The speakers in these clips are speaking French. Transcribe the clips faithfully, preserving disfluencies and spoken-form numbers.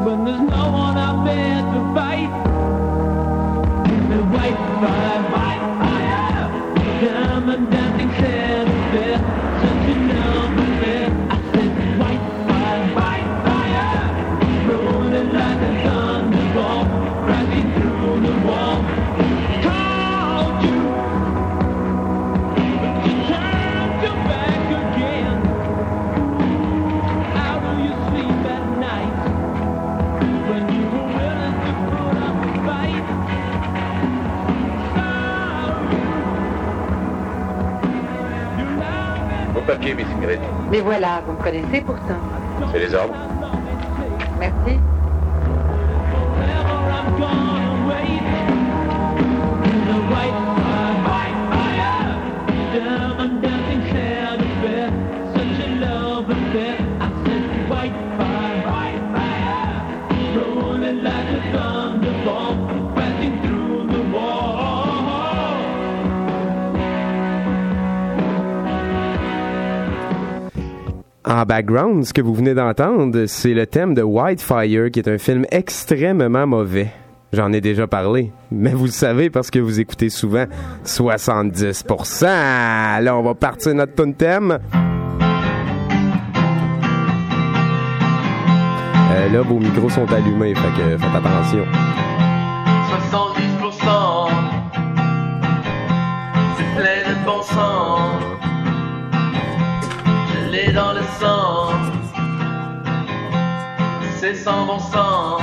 when there's no one out there to fight. The white fire, white fire, diamond dancing center, such a number there. I said white fire, white fire, rolling like a thunderbolt, crashing through the wall. Called you, but you turned your back again. How do you sleep at night when you were willing to put up a fight? Vos papiers, Miss Ingrid. Mais voilà, vous me connaissez pourtant. C'est les ordres. Merci. En background, ce que vous venez d'entendre, c'est le thème de Whitefire, qui est un film extrêmement mauvais. J'en ai déjà parlé, mais vous le savez parce que vous écoutez souvent soixante-dix pour cent. Là, on va partir notre tune thème. Euh, là, vos micros sont allumés, fait que faites attention. soixante-dix pour cent, c'est plein de bon sens. Je l'ai dans le sang, c'est sans bon sens.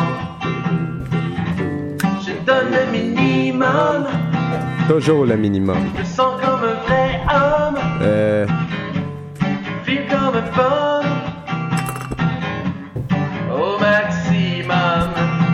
Je donne le minimum, Toujours le minimum. je sens comme un vrai homme, Euh... feel comme un fun, au maximum.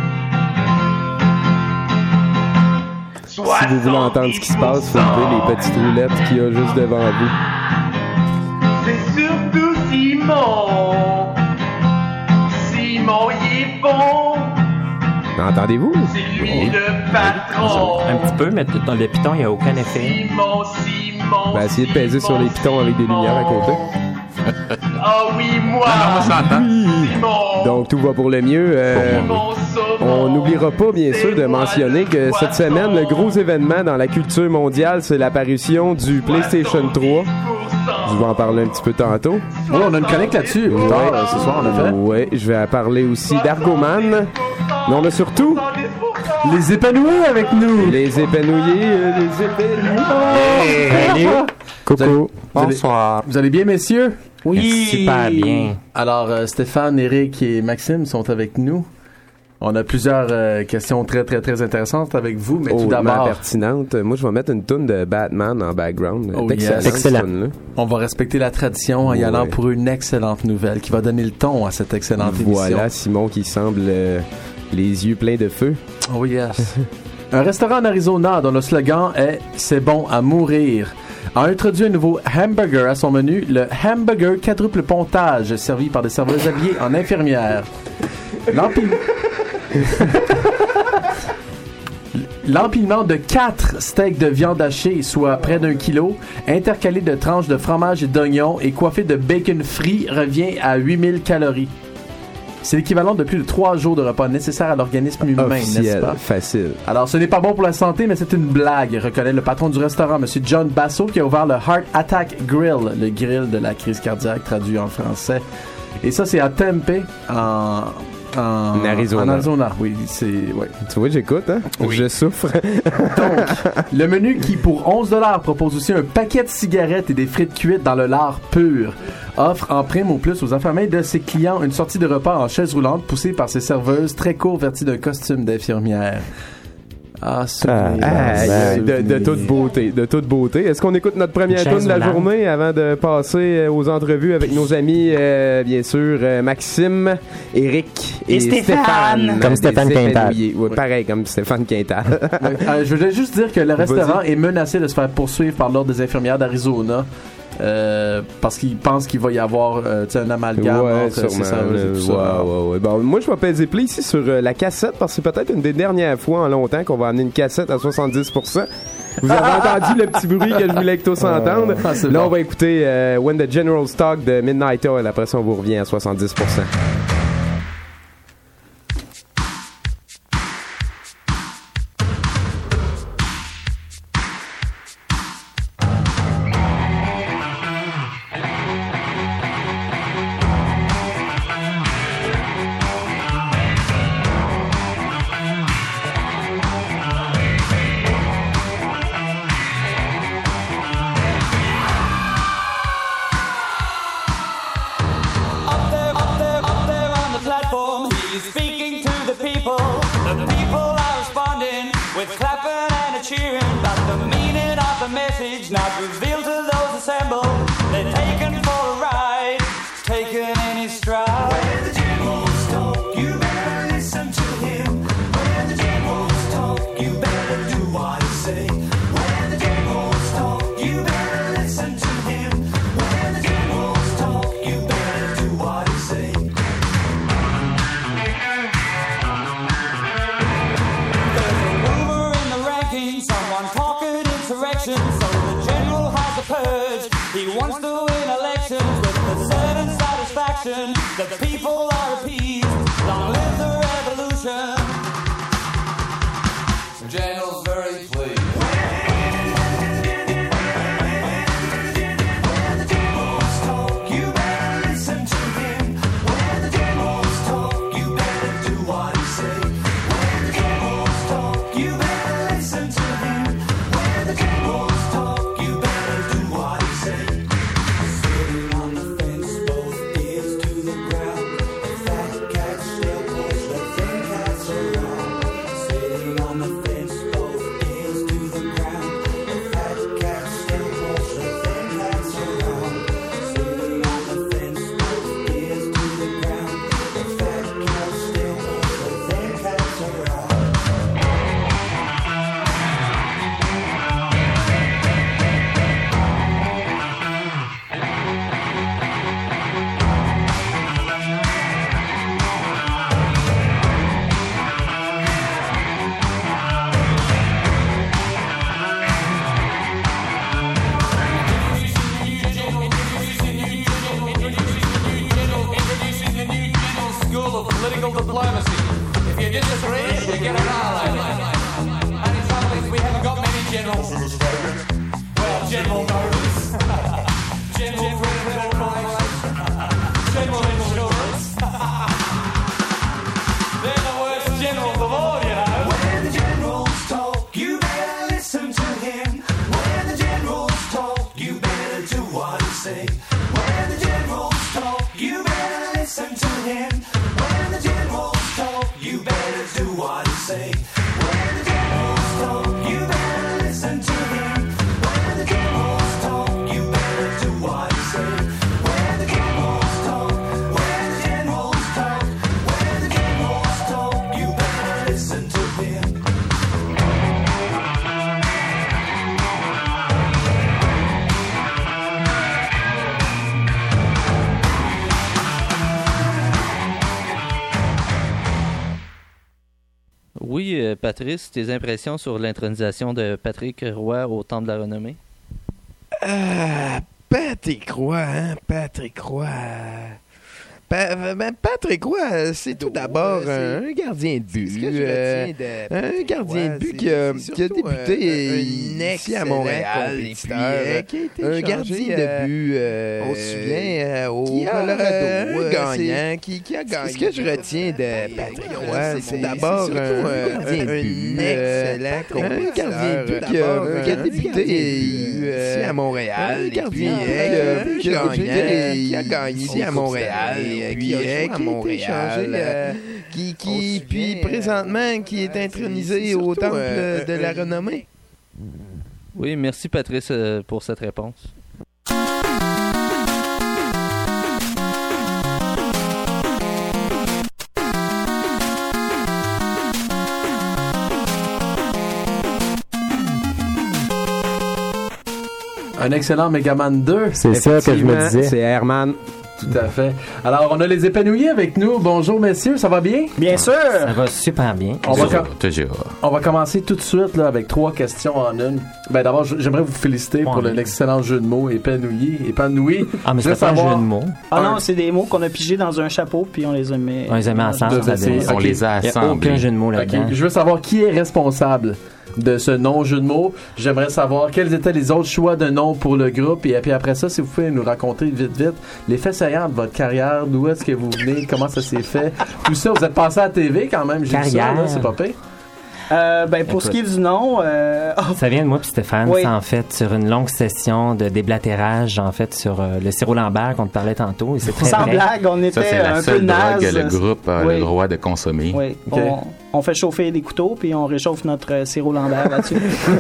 Si vous voulez entendre ce qui se passe, vous levez les petites roulettes qu'il y a juste devant vous. C'est surtout Simon. Simon, il est bon. Entendez-vous? C'est lui le patron. Un petit peu, mais dans le piton, il n'y a aucun effet. Simon, Simon. Ben, essayez de peser sur les pitons avec des lumières à côté. Ah oui, moi. on s'entend. Simon. Donc, tout va pour le mieux. Euh, on n'oubliera pas, bien sûr, de mentionner que cette semaine, le gros événement dans la culture mondiale, c'est l'apparition du PlayStation trois. Je vais en parler un petit peu tantôt. Oh, on a une connect là-dessus. Ouais, Tard, euh, ce soir, en effet. Ouais, je vais parler aussi d'Argoman. Mais on a surtout les épanouis avec nous. Les épanouillés, euh, les épanouis. Hey, salut. Coucou. Bonsoir. Vous allez bien, messieurs? Oui. Super bien. Alors, euh, Stéphane, Eric et Maxime sont avec nous. On a plusieurs euh, questions très, très, très intéressantes avec vous, mais tout d'abord... pertinente. Moi, je vais mettre une toune de Batman en background. Oh, Excellent. yes. Excellent. On va respecter la tradition en y Ouais. allant pour une excellente nouvelle qui va donner le ton à cette excellente Voilà, émission. Simon qui semble euh, les yeux pleins de feu. Oh yes. Un restaurant en Arizona dont le slogan est « C'est bon à mourir » a introduit un nouveau hamburger à son menu, le hamburger quadruple pontage, servi par des serveuses habillées en infirmières. L'empile... L'empilement de quatre steaks de viande hachée, soit près d'un kilo, intercalé de tranches de fromage et d'oignons et coiffé de bacon frit, revient à huit mille calories. C'est l'équivalent de plus de trois jours de repas nécessaires à l'organisme humain, n'est-ce Officiel, pas? facile. Alors, ce n'est pas bon pour la santé, mais c'est une blague, reconnaît le patron du restaurant, M. John Basso, qui a ouvert le Heart Attack Grill, le grill de la crise cardiaque, traduit en français. Et ça, c'est à Tempe, en... En Arizona. En Arizona, oui, c'est... Ouais. Tu vois, j'écoute, hein? Oui. Je souffre. Donc, le menu qui, pour onze dollars, propose aussi un paquet de cigarettes et des frites cuites dans le lard pur, offre en prime au plus aux affamés de ses clients une sortie de repas en chaise roulante poussée par ses serveuses très court vêtues d'un costume d'infirmière. Ah, souvenir, Aïe, aïe, de, de souvenir. toute beauté, de toute beauté. Est-ce qu'on écoute notre première Chaise tune de la roulante. journée avant de passer euh, aux entrevues avec nos amis, euh, bien sûr, euh, Maxime, Eric et, Et Stéphane. Comme Des Stéphane Quintal. épanouillés. Ouais, pareil, comme Stéphane Quintal. Euh, je voulais juste dire que le restaurant est menacé de se faire poursuivre par l'Ordre des infirmières d'Arizona. Euh, parce qu'ils pensent qu'il va y avoir euh, tu sais, un amalgame Ouais, entre ces sûrement. serveuses et tout ça. Ouais, ouais, ouais. Bon, moi, je vais peser play ici sur euh, la cassette parce que c'est peut-être une des dernières fois en longtemps qu'on va amener une cassette à soixante-dix pour cent. Vous avez entendu le petit bruit que je voulais que tous entendent. Ah, c'est Là, bon. on va écouter euh, When the General Talk de Midnight Oil. Après ça, on vous revient à soixante-dix pour cent. cheering, but the meaning of the message not revealed to those assembled. They're taken for a ride, taken in his stride. When the generals talk, you better listen to him. When the generals talk, you better do what he say. When the generals talk, you better listen to him. When the generals talk, you better do what he say. There's a rumor in the rankings, someone talking insurrection, so the general has a purge. He wants to win elections with the certain satisfaction that people are appeased. Long live the revolution. The general's very pleased. Political diplomacy. If you disagree, you get annihilated. And in some ways, we haven't got many generals. Well, General Motors, General Criminal Corporation, General Insurance. They're the worst generals of all, you know. When the generals talk, you better listen to him. When the generals talk, you better do what he say. When the generals talk, you better listen to him. When the generals talk, you better do what he say. When the generals talk, you better listen to him. When the generals talk, you better do what he say. When the generals talk, when the generals talk, when the generals talk, you better listen to him. Oui, euh, Patrice, tes impressions sur l'intronisation de Patrick Roy au Temple de la Renommée? Ah, Patrick Roy, hein? Patrick Roy. Pa- ben, Patrick Roy, c'est tout d'abord euh, un gardien de but. ce que je euh, retiens de un Patrick gardien Roy, de but c'est- qui a, c'est qui a surtout débuté un- un- un ici à excellent Montréal. Et puis, compétiteur, euh, qui a été un échangé, gardien euh, de but, euh, on se souvient, euh, au qui a, Colorado, euh, euh, gagnant, c'est- qui, qui a gagné. Ce que je retiens de Patrick Roy, c'est c'est d'abord surtout un un- gardien de un but, excellent un compétiteur, gardien de but qui a, d'abord, qui a un débuté gardien de but, ici euh, à Montréal. un Et gardien puis, de but, euh, euh, qui a gagnant, gagné, qui a gagné ici des à Coupes Montréal, Stanley, et qui puis a euh, joué à qui a été Montréal, échangé, euh, euh, qui, on qui se puis souvient, présentement, qui est ouais, intronisé c'est- c'est au surtout, temple euh, de un- la Renommée. Oui, merci Patrice euh, pour cette réponse. Un excellent Megaman deux. C'est ça que je me disais. C'est Airman. Tout à fait. Alors, on a les épanouis avec nous. Bonjour, messieurs, ça va bien? Bien sûr! Ça va super bien. On va, com- Toujours. on va commencer tout de suite là, avec trois questions en une. Ben, d'abord, j- j'aimerais vous féliciter pour Ouais. l'excellent jeu de mots épanoui. Épanoui. Ah, mais Je veux c'est pas un savoir- jeu de mots. Ah Un- non, c'est des mots qu'on a pigés dans un chapeau, puis on les a mis. On les a mis ensemble. De- ça c'est- donne- On ok. les a Il n'y a assemblés. aucun jeu de mots Ok, là-dedans. je veux savoir qui est responsable de ce non-jeu de mots. J'aimerais savoir quels étaient les autres choix de noms pour le groupe. Et puis après ça, si vous pouvez nous raconter vite, vite les faits saillants de votre carrière, d'où est-ce que vous venez, comment ça s'est fait. Tout ça, vous êtes passé à la T V quand même, j'ai vu ça, Carrière. là, c'est pas pire. Euh, ben, pour Écoute. ce qui est du nom, euh, oh, Ça vient de moi puis Stéphane, Oui. c'est en fait sur une longue session de déblatérage en fait sur euh, le sirop Lambert qu'on te parlait tantôt et c'est très sans vrai. blague, on Ça, était c'est un la peu seule drogue naze. que le groupe a Oui. le droit de consommer. Oui, Ok. on, on fait chauffer des couteaux, puis on réchauffe notre euh, sirop Lambert là-dessus.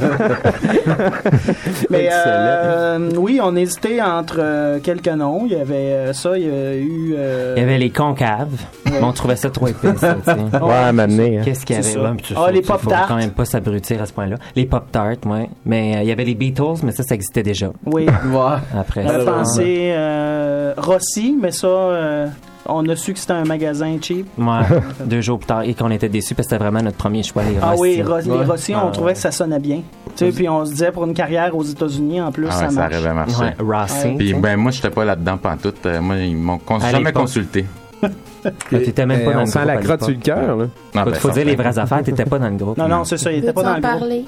Mais euh, oui, on hésitait entre euh, quelques noms. Il y avait euh, ça, il y a eu... euh, Il y avait les concaves, mais on trouvait ça trop épais, ça, tu sais. Ouais, à m'amener. Hein. Qu'est-ce qu'il y C'est avait? ça. Ouais, puis tu Ah, sais, les tu sais, Pop-Tarts. faut quand même pas s'abrutir à ce point-là. Les Pop-Tarts, ouais. Mais euh, il y avait les Beatles, mais ça, ça existait déjà. Oui. Ouais. Après On a ça. pensé euh, Rossi, mais ça, euh, on a su que c'était un magasin cheap. Ouais, deux jours plus tard, et qu'on était déçus parce que c'était vraiment notre premier choix, les Ah Rossi. oui, Ros- les Ouais. Rossi, on Ah, trouvait que ça sonnait bien. Tu sais, puis on se disait pour une carrière aux États-Unis, en plus, Ah ça ouais, ça marche. aurait bien marché. Ouais, Rossi. Puis ben moi, j'étais pas là-dedans pantoute. Euh, moi, ils m'ont cons- À jamais l'époque. consulté. Ah, t'étais même Eh, pas dans on le sent groupe la à crotte sur le l'époque. cœur, là. Ah, Faut, ben, faut ça dire les fait. vraies affaires, t'étais pas dans le groupe. Non, non, c'est ça, il était pas dans le groupe. parler?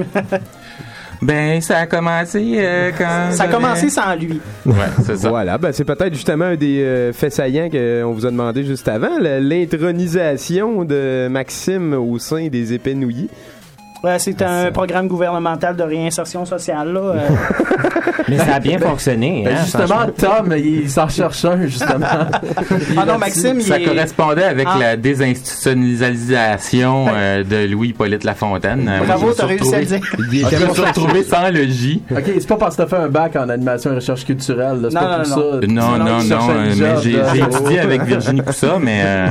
Ben, ça a commencé euh, quand... Ça a j'avais- commencé sans lui. Ouais, c'est ça. Voilà, ben c'est peut-être justement un des euh, faits saillants qu'on vous a demandé juste avant, la- l'intronisation de Maxime au sein des Épanouillis. Ouais, c'est un programme gouvernemental de réinsertion sociale, là. euh. Mais ça a bien fonctionné. Ben, Hein, justement, franchement. Tom, il s'en cherche un, justement. Ah non, Maxime, il Ça est... correspondait avec Ah. la désinstitutionnalisation euh, de Louis-Hippolyte Lafontaine. Euh, moi, Bravo, je me suis t'as réussi à le retrouvé- dire. Il Je était me suis retrouvé sans le J. OK, c'est pas parce que t'as fait un bac en animation et recherche culturelle, là. C'est Non, pas non, pour non, ça. Non, non, tu non, cherchais un euh, job, mais j'ai là. j'ai étudié avec Virginie Coussa, mais euh,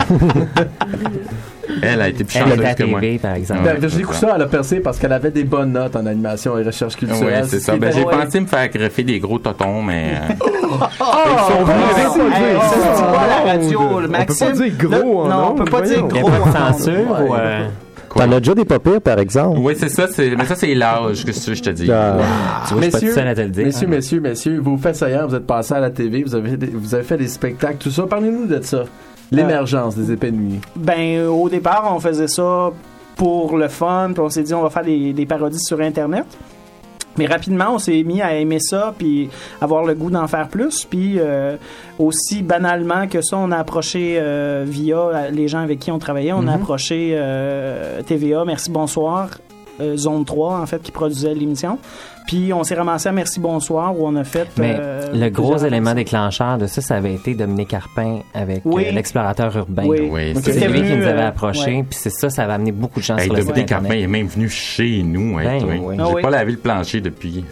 elle a été plus Elle était chanceuse à que moi. T V, par exemple. Ouais, Ben, Virginie c'est ça. Coussa, elle a percé parce qu'elle avait des bonnes notes en animation et recherche Oui, culturelle. c'est ça. ce qui Ben, était- j'ai Ouais. pensé me faire greffer des gros totons, mais... euh, Oh, hey, ça, c'est pas à la radio, le On peut Maxime. pas dire gros en Non, on ondes, peut pas dire voyons. Il y a gros pas de en ondes. censure Ouais. ou... euh, quoi? T'en as déjà des pas pires, par exemple. Oui, c'est ça. c'est- Mais ça, c'est l'âge que je te dis. Ah. Tu vois, je suis pas tout seul à te le dire. messieurs, messieurs, messieurs, vous faites saillant, vous êtes passé à la T V, vous avez, des- vous avez fait des spectacles, tout ça. Parlez-nous de ça. L'émergence des Épanouillis. Ben, euh, au départ, on faisait ça pour le fun, puis on s'est dit on va faire des, des parodies sur Internet. Mais rapidement, on s'est mis à aimer ça, puis avoir le goût d'en faire plus. Puis euh, aussi banalement que ça, on a approché euh, via euh, les gens avec qui on travaillait, on a Mhm. approché euh, T V A, Merci Bonsoir, euh, Zone trois, en fait, qui produisait l'émission. Puis on s'est ramassé à Merci Bonsoir, où on a fait... Mais euh, le gros plusieurs élément émissions. déclencheur de ça, ça avait été Dominique Carpin avec Oui. euh, l'explorateur urbain. Oui. Oui, Ok. C'est C'était lui qui venu, nous avait euh, approchés, ouais. puis c'est ça, ça avait amené beaucoup de gens Hey, sur le site Dominique Carpin Internet. est même venu chez nous. Hein, Ben, toi. oui. Ah J'ai oui. pas lavé le plancher depuis.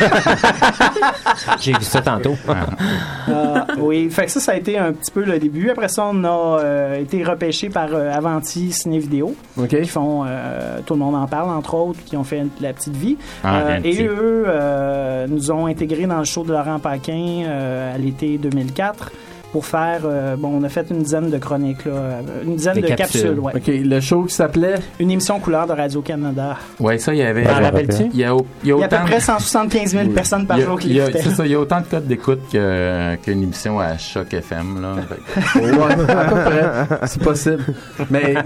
J'ai vu ça tantôt. Euh, oui, fait que ça, ça a été un petit peu le début. Après ça, on a euh, été repêché par euh, Avanti Ciné Vidéo, OK? qui font euh, Tout le monde en parle, entre autres, qui ont fait La Petite Vie. Ah, Euh, rien de et petit. eux euh, nous ont intégrés dans le show de Laurent Paquin euh, à l'été deux mille quatre pour faire, euh, bon, on a fait une dizaine de chroniques, là, euh, une dizaine Des de capsules, capsules. ouais. OK, le show qui s'appelait... Une émission couleur de Radio-Canada. Ouais, ça, il y avait. T'en rappelles-tu? Il y a, au- il y a Il y a à peu autant. près cent soixante-quinze mille personnes par il y a- jour qui il y a- l'écoutaient. C'est ça, il y a autant de codes d'écoute que- qu'une émission à Choc F M. Là. Fait que- Ouais, à peu près. C'est possible. Mais...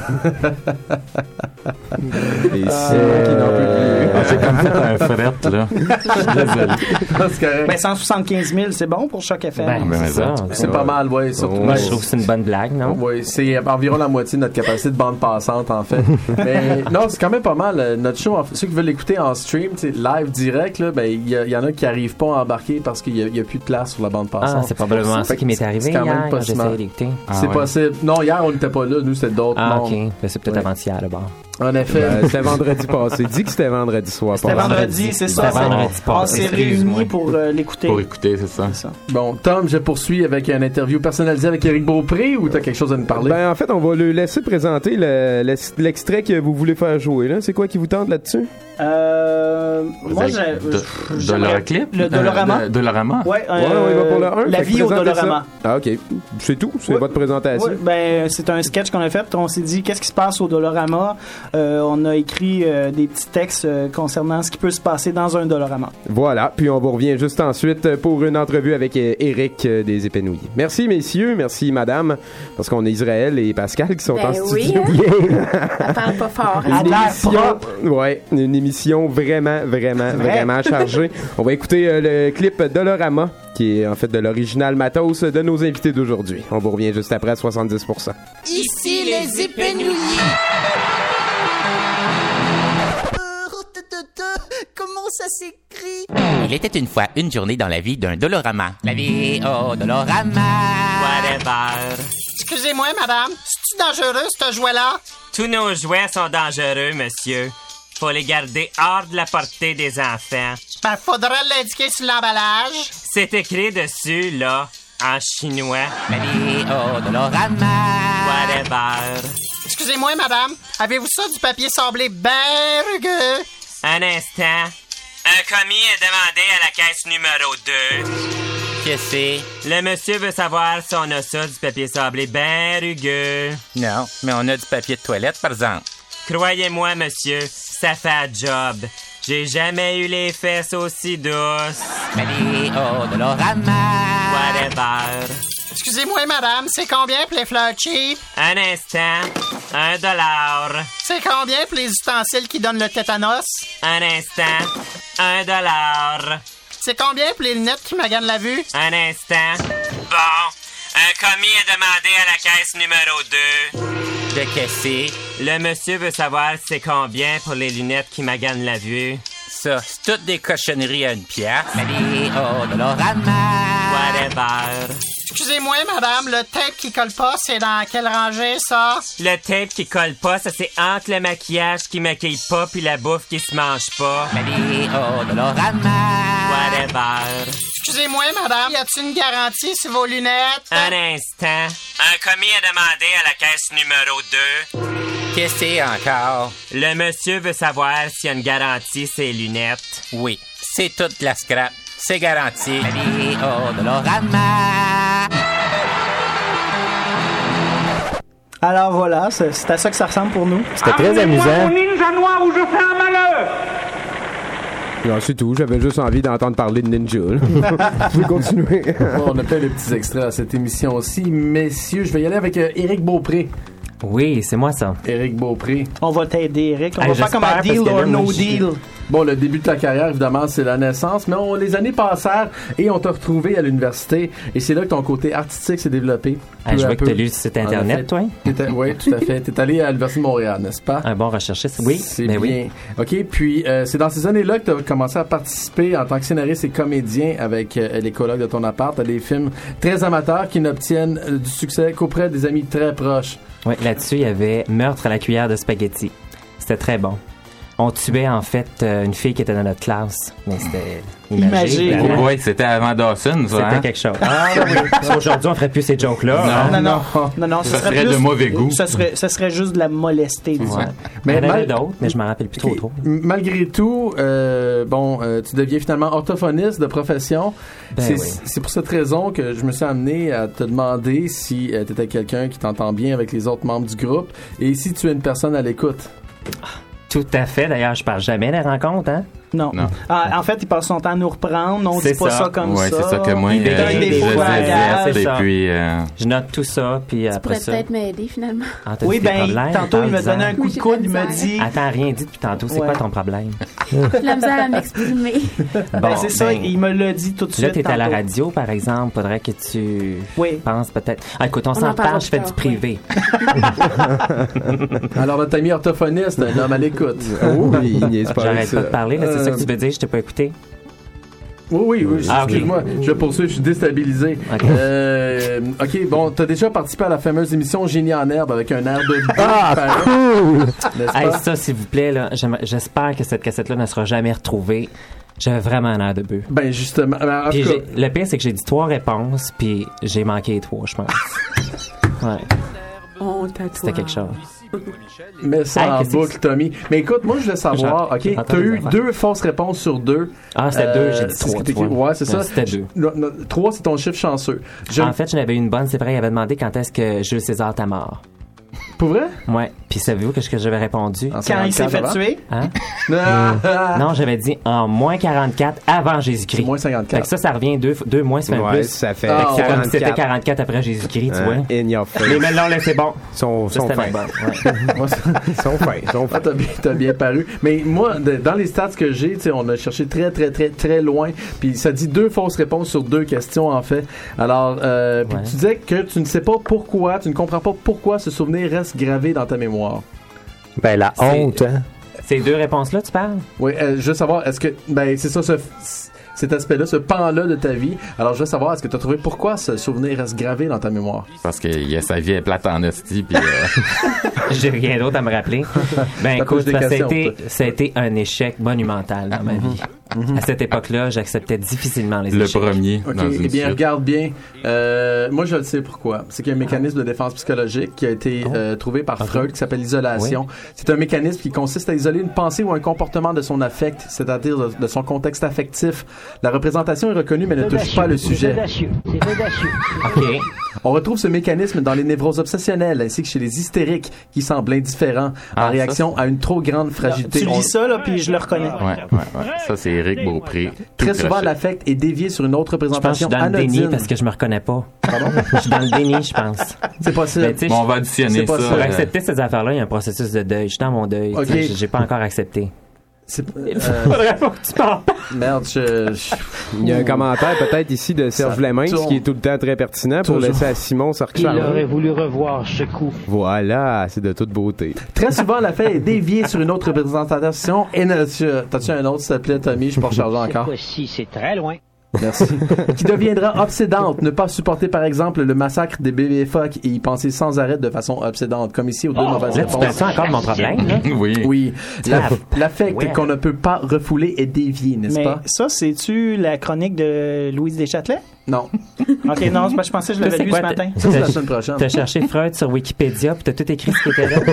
Et c'est qui n'en peut plus. Ah, J'ai comme fait un fret, là. Je suis désolé. c'est correct. Ben, cent soixante-quinze mille, c'est bon pour Choc F M. Ben, ben, c'est ça. C'est pas mal, ouais. Surtout, Moi, ouais. je trouve que c'est une bonne blague, non? Oui, c'est environ la moitié de notre capacité de bande passante, en fait. Mais non, c'est quand même pas mal. euh, Notre show, en fait, ceux qui veulent l'écouter en stream, tu sais, live direct, là, ben, il y, a- il y en a qui arrivent pas à embarquer parce qu'il y, a- il y a plus de place sur la bande Ah, passante. c'est probablement ça qui m'est arrivé c'est quand même hier pas quand si mal. j'essayais d'écouter. Ah, C'est ouais. possible. Non, hier, on n'était pas là. Nous, c'était d'autres Ah, mondes. ok. Ben, c'est peut-être Ouais. avant-hier, là, bon. En effet. Ben, c'était vendredi passé. Dis que c'était vendredi soir C'était passé. vendredi, c'est ça. C'était vendredi On passé, s'est excuse-moi. réunis pour euh, l'écouter. Pour écouter, c'est ça. C'est ça. Bon, Tom, je poursuis avec une interview personnalisée avec Éric Beaupré ou t'as quelque chose à nous parler? Ben, en fait, on va le laisser présenter le- le- l'extrait que vous voulez faire jouer. Là. C'est quoi qui vous tente là-dessus? Euh, moi, Vous avez- j'ai. de- j'aimerais- Doloraclip? Le Dolorama. Euh, de- Dolorama? Ouais, euh, Ouais, on y va pour le un. La Fait que vie au présentez Dolorama. ça. Ah, ok. C'est tout. C'est Ouais. votre présentation. Ouais, ben, c'est un sketch qu'on a fait. On s'est dit, qu'est-ce qui se passe au Dolorama? Euh, on a écrit euh, des petits textes euh, concernant ce qui peut se passer dans un Dolorama. Voilà, puis on vous revient juste ensuite pour une entrevue avec euh, Éric euh, des Épanouillis. Merci messieurs, merci madame, parce qu'on a Israël et Pascal qui sont Ben en oui, studio. hein? Elle parle pas fort. À Une l'air émission, propre. ouais, une émission vraiment, vraiment, Vrai. vraiment chargée. On va écouter euh, le clip Dolorama, qui est en fait de l'original matos de nos invités d'aujourd'hui. On vous revient juste après à soixante-dix pour cent. Ici les épenouillis. Comment ça s'écrit? Il était une fois une journée dans la vie d'un Dolorama. La vie au Dolorama. Whatever. Excusez-moi, madame. C'est-tu dangereux, ce jouet-là? Tous nos jouets sont dangereux, monsieur. Faut les garder hors de la portée des enfants. Ben, faudrait l'indiquer sur l'emballage. C'est écrit dessus, là, en chinois. Marie-O Dolorama. Whatever. Excusez-moi, madame. Avez-vous ça du papier sablé ben rugueux? Un instant. Un commis est demandé à la caisse numéro deux. Qu'est-ce que c'est? Le monsieur veut savoir si on a ça, du papier sablé ben rugueux. Non, mais on a du papier de toilette, par exemple. Croyez-moi, monsieur, ça fait un job. J'ai jamais eu les fesses aussi douces. Marie-O Dolorama. Whatever. Excusez-moi, madame, c'est combien pour les fleurs cheap? Un instant. Un dollar. C'est combien pour les ustensiles qui donnent le tétanos? Un instant. Un dollar. C'est combien pour les lunettes qui maganent la vue? Un instant. Bon. Un commis est demandé à la caisse numéro deux. De qu'est-ce? Le monsieur veut savoir c'est combien pour les lunettes qui maganent la vue. Ça, c'est toutes des cochonneries à une pièce. Marie-O Dolorama. Whatever. Excusez-moi, madame, le tape qui colle pas, c'est dans quelle rangée, ça? Le tape qui colle pas, ça c'est entre le maquillage qui maquille pas puis la bouffe qui se mange pas. Marie-O Dolorama. Whatever. Excusez-moi, madame, y a-t-il une garantie sur vos lunettes? Un instant. Un commis a demandé à la caisse numéro deux. Qu'est-ce que c'est encore? Le monsieur veut savoir s'il y a une garantie ses lunettes. Oui, c'est toute la scrap. C'est garanti. Marie-O Dolorama. Alors voilà, c'est c'est à ça que ça ressemble pour nous. C'était très amusant. ninja noir ou je fais un malheur! Non, c'est tout. J'avais juste envie d'entendre parler de Ninja. là. Vous pouvez continuer. Bon, on a plein de petits extraits à cette émission aussi. Messieurs, je vais y aller avec euh, Éric Beaupré. Oui, c'est moi ça. Éric Beaupré. On va t'aider, Eric. On Hey, va faire comme un j'espère, deal parce que or là, no moi, j'ai- deal. Bon, le début de ta carrière, évidemment, c'est la naissance, mais on, les années passèrent et on t'a retrouvé à l'université. Et c'est là que ton côté artistique s'est développé. Hey, peu je à vois que peu. t'as lu le site En internet, effet. toi. T'étais- Oui, tout à fait. T'es allé à l'Université de Montréal, n'est-ce pas? Un bon recherchiste. Oui, C'est ben bien. oui. OK, puis euh, c'est dans ces années-là que tu as commencé à participer en tant que scénariste et comédien avec euh, les colocs de ton appart à des films très amateurs qui n'obtiennent euh, du succès qu'auprès des amis très proches. Oui, là-dessus, il y avait Meurtre à la cuillère de spaghetti. C'était très bon. On tuait, en fait, euh, une fille qui était dans notre classe. Mais c'était imagé. Imagé. vraiment. Oh boy, c'était avant Dawson, ça, C'était hein? quelque chose. Ah oui. Aujourd'hui, on ferait plus ces jokes-là. Non, non, non, non, ce Ça serait serait plus, de mauvais goût. Ce serait, ce serait juste de la molester, disons. Ouais. Mais Mais il y en avait mal- d'autres, mais je m'en rappelle plus trop OK. trop. M- Malgré tout, euh, bon, euh, tu deviens finalement orthophoniste de profession. Ben c'est, oui. c'est pour cette raison que je me suis amené à te demander si tu étais quelqu'un qui t'entend bien avec les autres membres du groupe et si tu es une personne à l'écoute. Tout à fait. D'ailleurs, je parle jamais des rencontres, hein? Non. Non. Ah, en fait, il passe son temps à nous reprendre. On C'est dit pas ça, ça. comme Ouais, ça. c'est ça que moi, Il euh, donne des je faux bagages. zeste, c'est et ça. puis... euh, Je note tout ça, puis Tu après pourrais ça... peut-être m'aider, finalement. Ah, t'as Oui, dit des ben, problèmes, tantôt, il m'a donné un parle-en. coup Oui, de j'ai coude. de Il la m'a misère. dit. Attends, rien dit depuis tantôt. C'est Ouais. quoi ton problème? J'ai de la misère à m'exprimer. Ben, Bon, c'est ça, ben, il me l'a dit tout de suite. Là, t'es à la tantôt. radio, par exemple. Faudrait que tu Oui. penses peut-être... Ah, écoute, on, On s'en en parlera parle. Je fais plus du tard, privé. Alors, notre ami orthophoniste, un homme à l'écoute. Oh, il niaise pas avec J'arrête ça. pas de parler. là, C'est ça Euh, que tu veux dire? Je t'ai pas écouté. Oui, oui, oui. Ah, ok. Excuse-moi, je poursuis, je suis déstabilisé. Ok. Euh, ok, bon, t'as déjà participé à la fameuse émission Génie en herbe avec un air de Ah, pareil, cool! n'est-ce Hey, pas? ça, s'il vous plaît, là, j'aimerais- j'espère que cette cassette-là ne sera jamais retrouvée. J'avais vraiment un air de bœuf. Ben, justement. ben, en Puis tout cas, j'ai- le pire, c'est que j'ai dit trois réponses, puis j'ai manqué les trois, je pense. Ouais, On tatoue. c'était quelque chose. mets ça Hey, en qu'est-ce que boucle, Tommy. Mais écoute, moi, je voulais savoir, Genre, ok, j'entends t'as des eu affaires. deux fausses réponses sur deux. Ah, c'était deux, j'ai dit c'est ce trois, qui tu t'écrit- vois. Ouais, c'est Non, ça. c'était deux. Non, non, trois, c'est ton chiffre chanceux. Je- En fait, j'en avais une bonne, c'est vrai, il avait demandé quand est-ce que Jules César t'a mort. Pour vrai? Ouais. Puis savez-vous que ce que j'avais répondu? En Quand il s'est fait cinquante-quatre tuer. Hein? Ah, Non, j'avais dit en moins quarante-quatre avant Jésus-Christ. moins Fait cinquante-quatre. que ça, ça revient deux, deux mois, ça fait un Ouais, plus. ça fait Ah, Fait que c'est comme si quarante-quatre. c'était quarante-quatre après Jésus-Christ, tu vois. Hein, in your face. Mais maintenant, là, c'est bon. Ils sont, Ça, sont c'était fins. ma bonne. Ouais. Moi, ça- Ils sont fins. Ils sont fins. Ah, t'as bien, t'as bien paru. Mais moi, de- dans les stats que j'ai, tu sais, on a cherché très, très, très, très loin. Puis ça dit deux fausses réponses sur deux questions, en fait. Alors, euh, puis Ouais. tu disais que tu ne sais pas pourquoi, tu ne comprends pas pourquoi ce souvenir reste gravé dans ta mémoire. Ben, la C'est- honte, hein? Ces deux réponses-là, tu parles? Oui, euh, je veux savoir, est-ce que, ben, c'est ça, ce- cet aspect-là, ce pan-là de ta vie. Alors, je veux savoir, est-ce que tu as trouvé pourquoi ce souvenir reste gravé dans ta mémoire? Parce que y a, sa vie est plate en hostie, puis... Euh... J'ai rien d'autre à me rappeler. Ben Ça écoute, pose des ça, a questions, été, toi. ça a été un échec monumental dans ma vie. À cette époque-là, j'acceptais difficilement les Le échecs. premier OK, dans une eh bien, suite. regarde bien. Euh, moi, je le sais pourquoi. C'est qu'il y a un mécanisme de défense psychologique qui a été euh, trouvé par Freud qui s'appelle l'isolation. C'est un mécanisme qui consiste à isoler une pensée ou un comportement de son affect, c'est-à-dire de, de son contexte affectif. La représentation est reconnue, mais ne touche pas le sujet. C'est audacieux. OK. On retrouve ce mécanisme dans les névroses obsessionnelles ainsi que chez les hystériques qui semblent indifférents Ah, en réaction à une trop grande fragilité. Tu On- lis ça, là, puis je le reconnais. Ouais, ouais, ouais. Ça, c'est Éric Beaupré. Tout Très souvent, croché. l'affect est dévié sur une autre Je pense que je représentation suis dans le déni anodine. parce que je me reconnais pas. Je suis dans le déni, je pense. C'est possible. Mais tu sais, Bon, on je- va additionner c'est pas ça. ça. Pour euh, accepter ces affaires-là, il y a un processus de deuil. Je suis dans mon deuil. OK. Tu sais, J'ai pas encore accepté. C'est, Il euh, faudrait pas que tu parles. merde, je, je- Il y a un commentaire peut-être ici de Serge Ça Vlemens tourne. qui est tout le temps très pertinent pour Toujours. laisser à Simon se Il aurait recharger. voulu revoir ce coup. Voilà, c'est de toute beauté. Très souvent, l'affect est dévié sur une autre représentation. Et ne- tu- t'as-tu un autre, s'il te plaît, Tommy? Je suis pas rechargé Cette encore. fois-ci, c'est très loin. Merci. Qui deviendra obsédante. Ne pas supporter, par exemple, le massacre des bébés phoques et y penser sans arrêt de façon obsédante. Comme ici, aux deux mauvaises Là, tu réponses. penses encore de mon problème, là? Oui. Oui. La- L'affect Ouais. qu'on ne peut pas refouler est dévié, n'est-ce Mais pas? ça, c'est-tu la chronique de Louise Deschâtelet? Non. OK, non, c'est parce que je pensais que je Ça, l'avais c'est lu quoi, ce matin. Ça, c'est la semaine prochaine. T'as cherché Freud sur Wikipédia puis t'as tout écrit ce qui était là.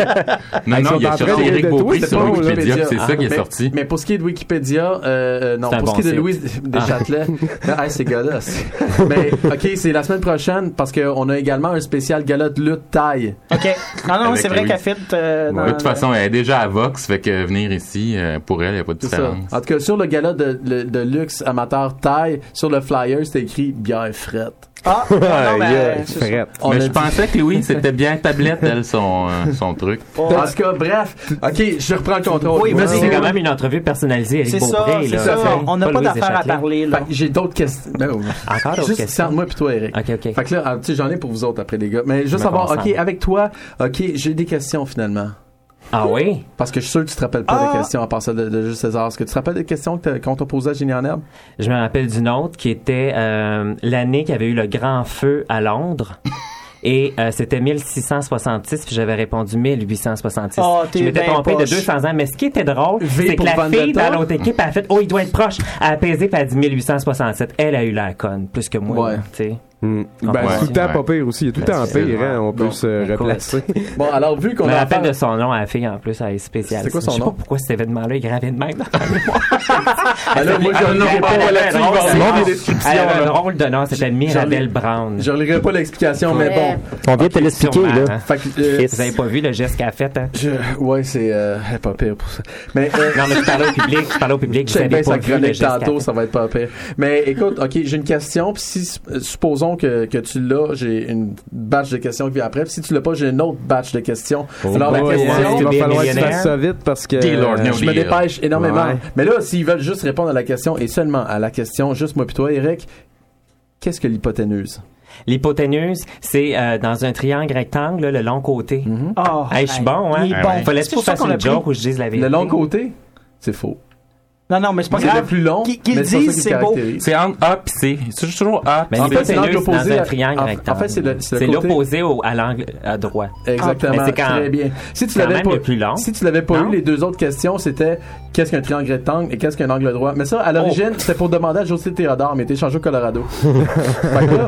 Non, Ils non, sont il a en train cherché de Éric rire de Beaupré toi, sur c'est pas Wikipédia, Wikipédia. c'est ça qui est mais, sorti. Mais pour ce qui est de Wikipédia, euh, euh, non, C'est un pour bon ce qui est de site. Louise Deschâtelet, ah, c'est gars-là. c'est- Mais, OK, c'est la semaine prochaine parce qu'on a également un spécial gala de lutte taille. OK. Non, non, Avec c'est vrai Louise. qu'elle fit euh, dans De toute le- façon, elle est déjà à Vox, fait que venir ici, euh, pour elle, il n'y a pas de C'est ça. différence. En tout cas, sur le gala de, de, de luxe amateur taille, sur le flyer, c'était écrit bière frette. Ah, non, non, ben, Yeah, c'est ça. frette. On Mais a je dit- pensais que Louis, c'était bien tablette, elle, son, euh, son truc. En tout cas, bref. OK, je reprends le contrôle. Oui, vas-y. C'est quand même une entrevue personnalisée, Éric C'est ça, Beaupré, c'est là. ça. Tu sais, On n'a pas Louise d'affaires à Deschâtelet. parler, là. Fait que j'ai d'autres questions. Ben, oui. Encore d'autres Juste, questions? c'est entre moi puis toi, Eric. OK, OK. Fait que là, ah, tu sais, j'en ai pour vous autres après, les gars. Mais juste me savoir, concentre. OK, avec toi, OK, j'ai des questions finalement. Ah oui? Parce que je suis sûr que tu te rappelles pas Ah! des questions à part ça de, de Jules César. Est-ce que tu te rappelles des questions que t'as- qu'on t'a posées à Génie en herbe? Je me rappelle d'une autre qui était euh, l'année qu'il y avait eu le grand feu à Londres. Et euh, c'était mille six cent soixante-six, puis j'avais répondu mille huit cent soixante-six. Oh, t'es je m'étais ben trompé de poche. deux cents ans, mais ce qui était drôle, V c'est que pour la Vendetta. fille dans l'autre équipe, elle a fait « Oh, il doit être proche ». Elle a apaisé, puis elle a dit mille huit cent soixante-sept. Elle a eu la conne, plus que moi, Ouais. là, tu sais. Hmm. Ben, Ouais. c'est tout le temps Ouais. pas pire aussi. Il y a tout le Ben, temps c'est pire, hein. On peut Bon. se Écoute. replacer. Bon, alors, vu Je qu'on me a rappelle affaire- de son nom à la fille, en plus, elle est spéciale. C'était quoi son Je sais nom? pas pourquoi cet événement-là est gravé de même dans la mémoire. Ah, là, moi, je Elle relirai avait pas un là-dessus. drôle Il va y avoir de des nom. descriptions, Elle avait un là. drôle de nom, c'était Mirabelle Brown. Je relirai pas l'explication, mais Ouais. bon. On vient de te l'expliquer, Sûrement, là. hein. Fait que, euh, Vous avez pas vu le geste qu'elle a fait, hein? je... Ouais, c'est euh, elle est pas pire pour ça. Mais, euh, Non, mais je parlais au public, je parlais au public, vous J'aime avez bien pas sa vu le chronique geste qu'elle a tantôt, fait. ça va être pas pire. Mais écoute, ok, j'ai une question, puis si, euh, supposons que, que tu l'as, j'ai une batch de questions qui vient après, puis si tu l'as pas, j'ai une autre batch de questions. Alors la Oh, ouais, question, il va Be a falloir que tu millionnaire. fasses ça vite parce que... Deal or no euh, je me deal. dépêche énormément. Ouais. Mais là, s'ils veulent juste répondre à la question, et seulement à la question, juste moi puis toi, Eric, qu'est-ce que l'hypoténuse? L'hypoténuse, c'est euh, dans un triangle rectangle, là, le long côté. Oh, Hey, je suis bon, hein? il est Ah bon. ouais. Fallait C'est que pour je ça fasse qu'on l'a une pris. joke où je dise la vérité. Le long côté? C'est faux. Non, non, mais c'est pas C'est grave. le plus long, Qu'ils qu'ils mais le c'est pas ça disent, qui c'est beau. caractérise. C'est entre A et C. C'est toujours A. Mais En fait, c'est l'angle l'hypoténuse, opposé dans un à- triangle en- en rectangle. fait, c'est le- c'est le C'est côté- l'opposé au, à l'angle à droit. Exactement, Mais c'est quand- très bien. Si tu quand l'avais même pas, le plus long. si tu l'avais pas Non? eu, les deux autres questions, c'était qu'est-ce qu'un triangle rectangle et qu'est-ce qu'un angle droit. Mais ça, à l'origine, Oh. c'était pour demander à José Théodore, mais il était changé au Colorado. Fait que là,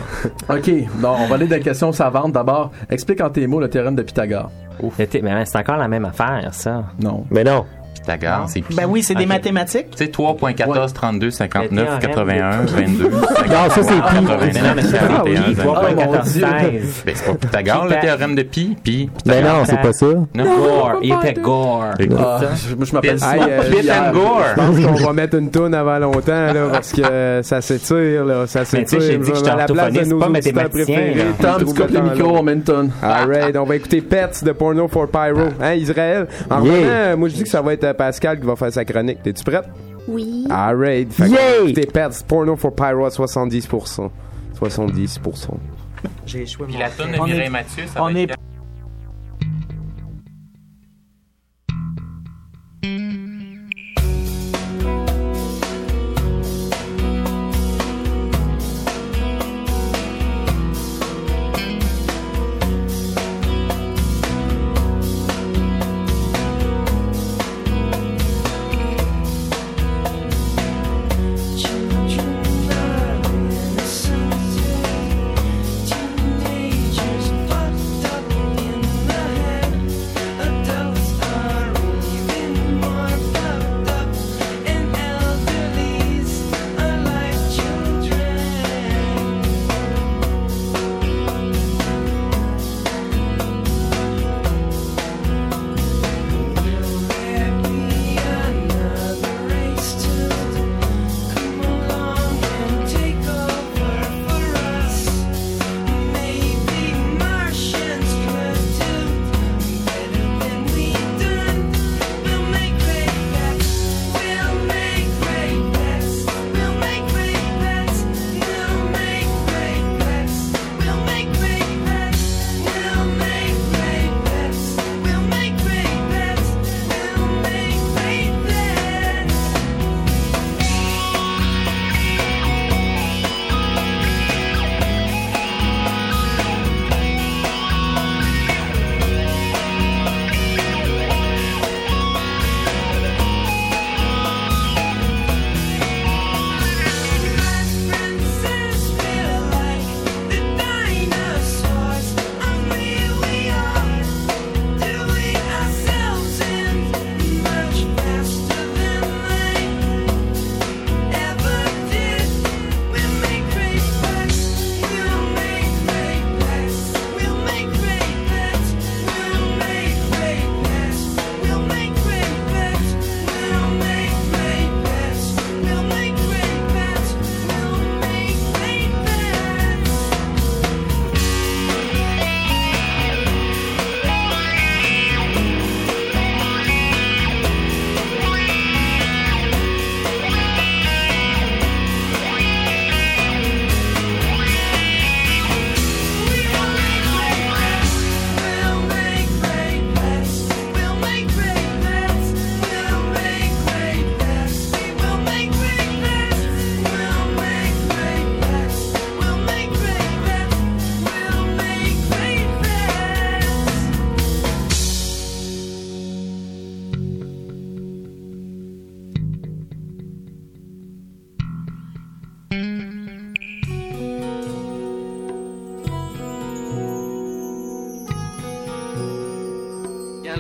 ok, bon, on va aller dans les questions savantes. D'abord, explique en tes mots le théorème de Pythagore. Le thé- Mais c'est encore la même affaire, ça. Non. Mais non. Pythagore, c'est pi. Ben oui, c'est des Ok. mathématiques. Tu sais, trois virgule quatorze, trente-deux, cinquante-neuf, Le quatre-vingt-un, vingt-deux. Non, ça, c'est pi. Mais non, mais c'est quarante et un, pi, trois virgule quatorze, Oh, mon Dieu. seize. Ben, c'est pas Pythagore, le Pytha- théorème de pi. Pi. Mais non, c'est pas ça. Non. Gore, il était gore. Écoute. Ah, je, moi, je m'appelle Pit- Hey, euh, Pit and Gore. Je pense qu'on va mettre une toune avant longtemps, là, parce que euh, ça s'étire, là, ça Mais tu sais, s'étire. j'ai dit que j'étais À la place de orthophoniste, nos pas auditeurs mathématicien, préférés, là. Tom, tu trouve coupes le temps, micro, là. on met une tonne. Alright, on va écouter Pets de Porno for Pyro. Hein, Israël? En Yeah. revenant, moi je dis que ça va être euh, Pascal qui va faire sa chronique. T'es-tu prête? Oui. Alright. Fait que Yeah. écoutez Pets Porno for Pyro à soixante-dix pour cent. soixante-dix pour cent. J'ai échoué. Puis mon- la toune de On est- Mireille Mathieu, ça on va est être...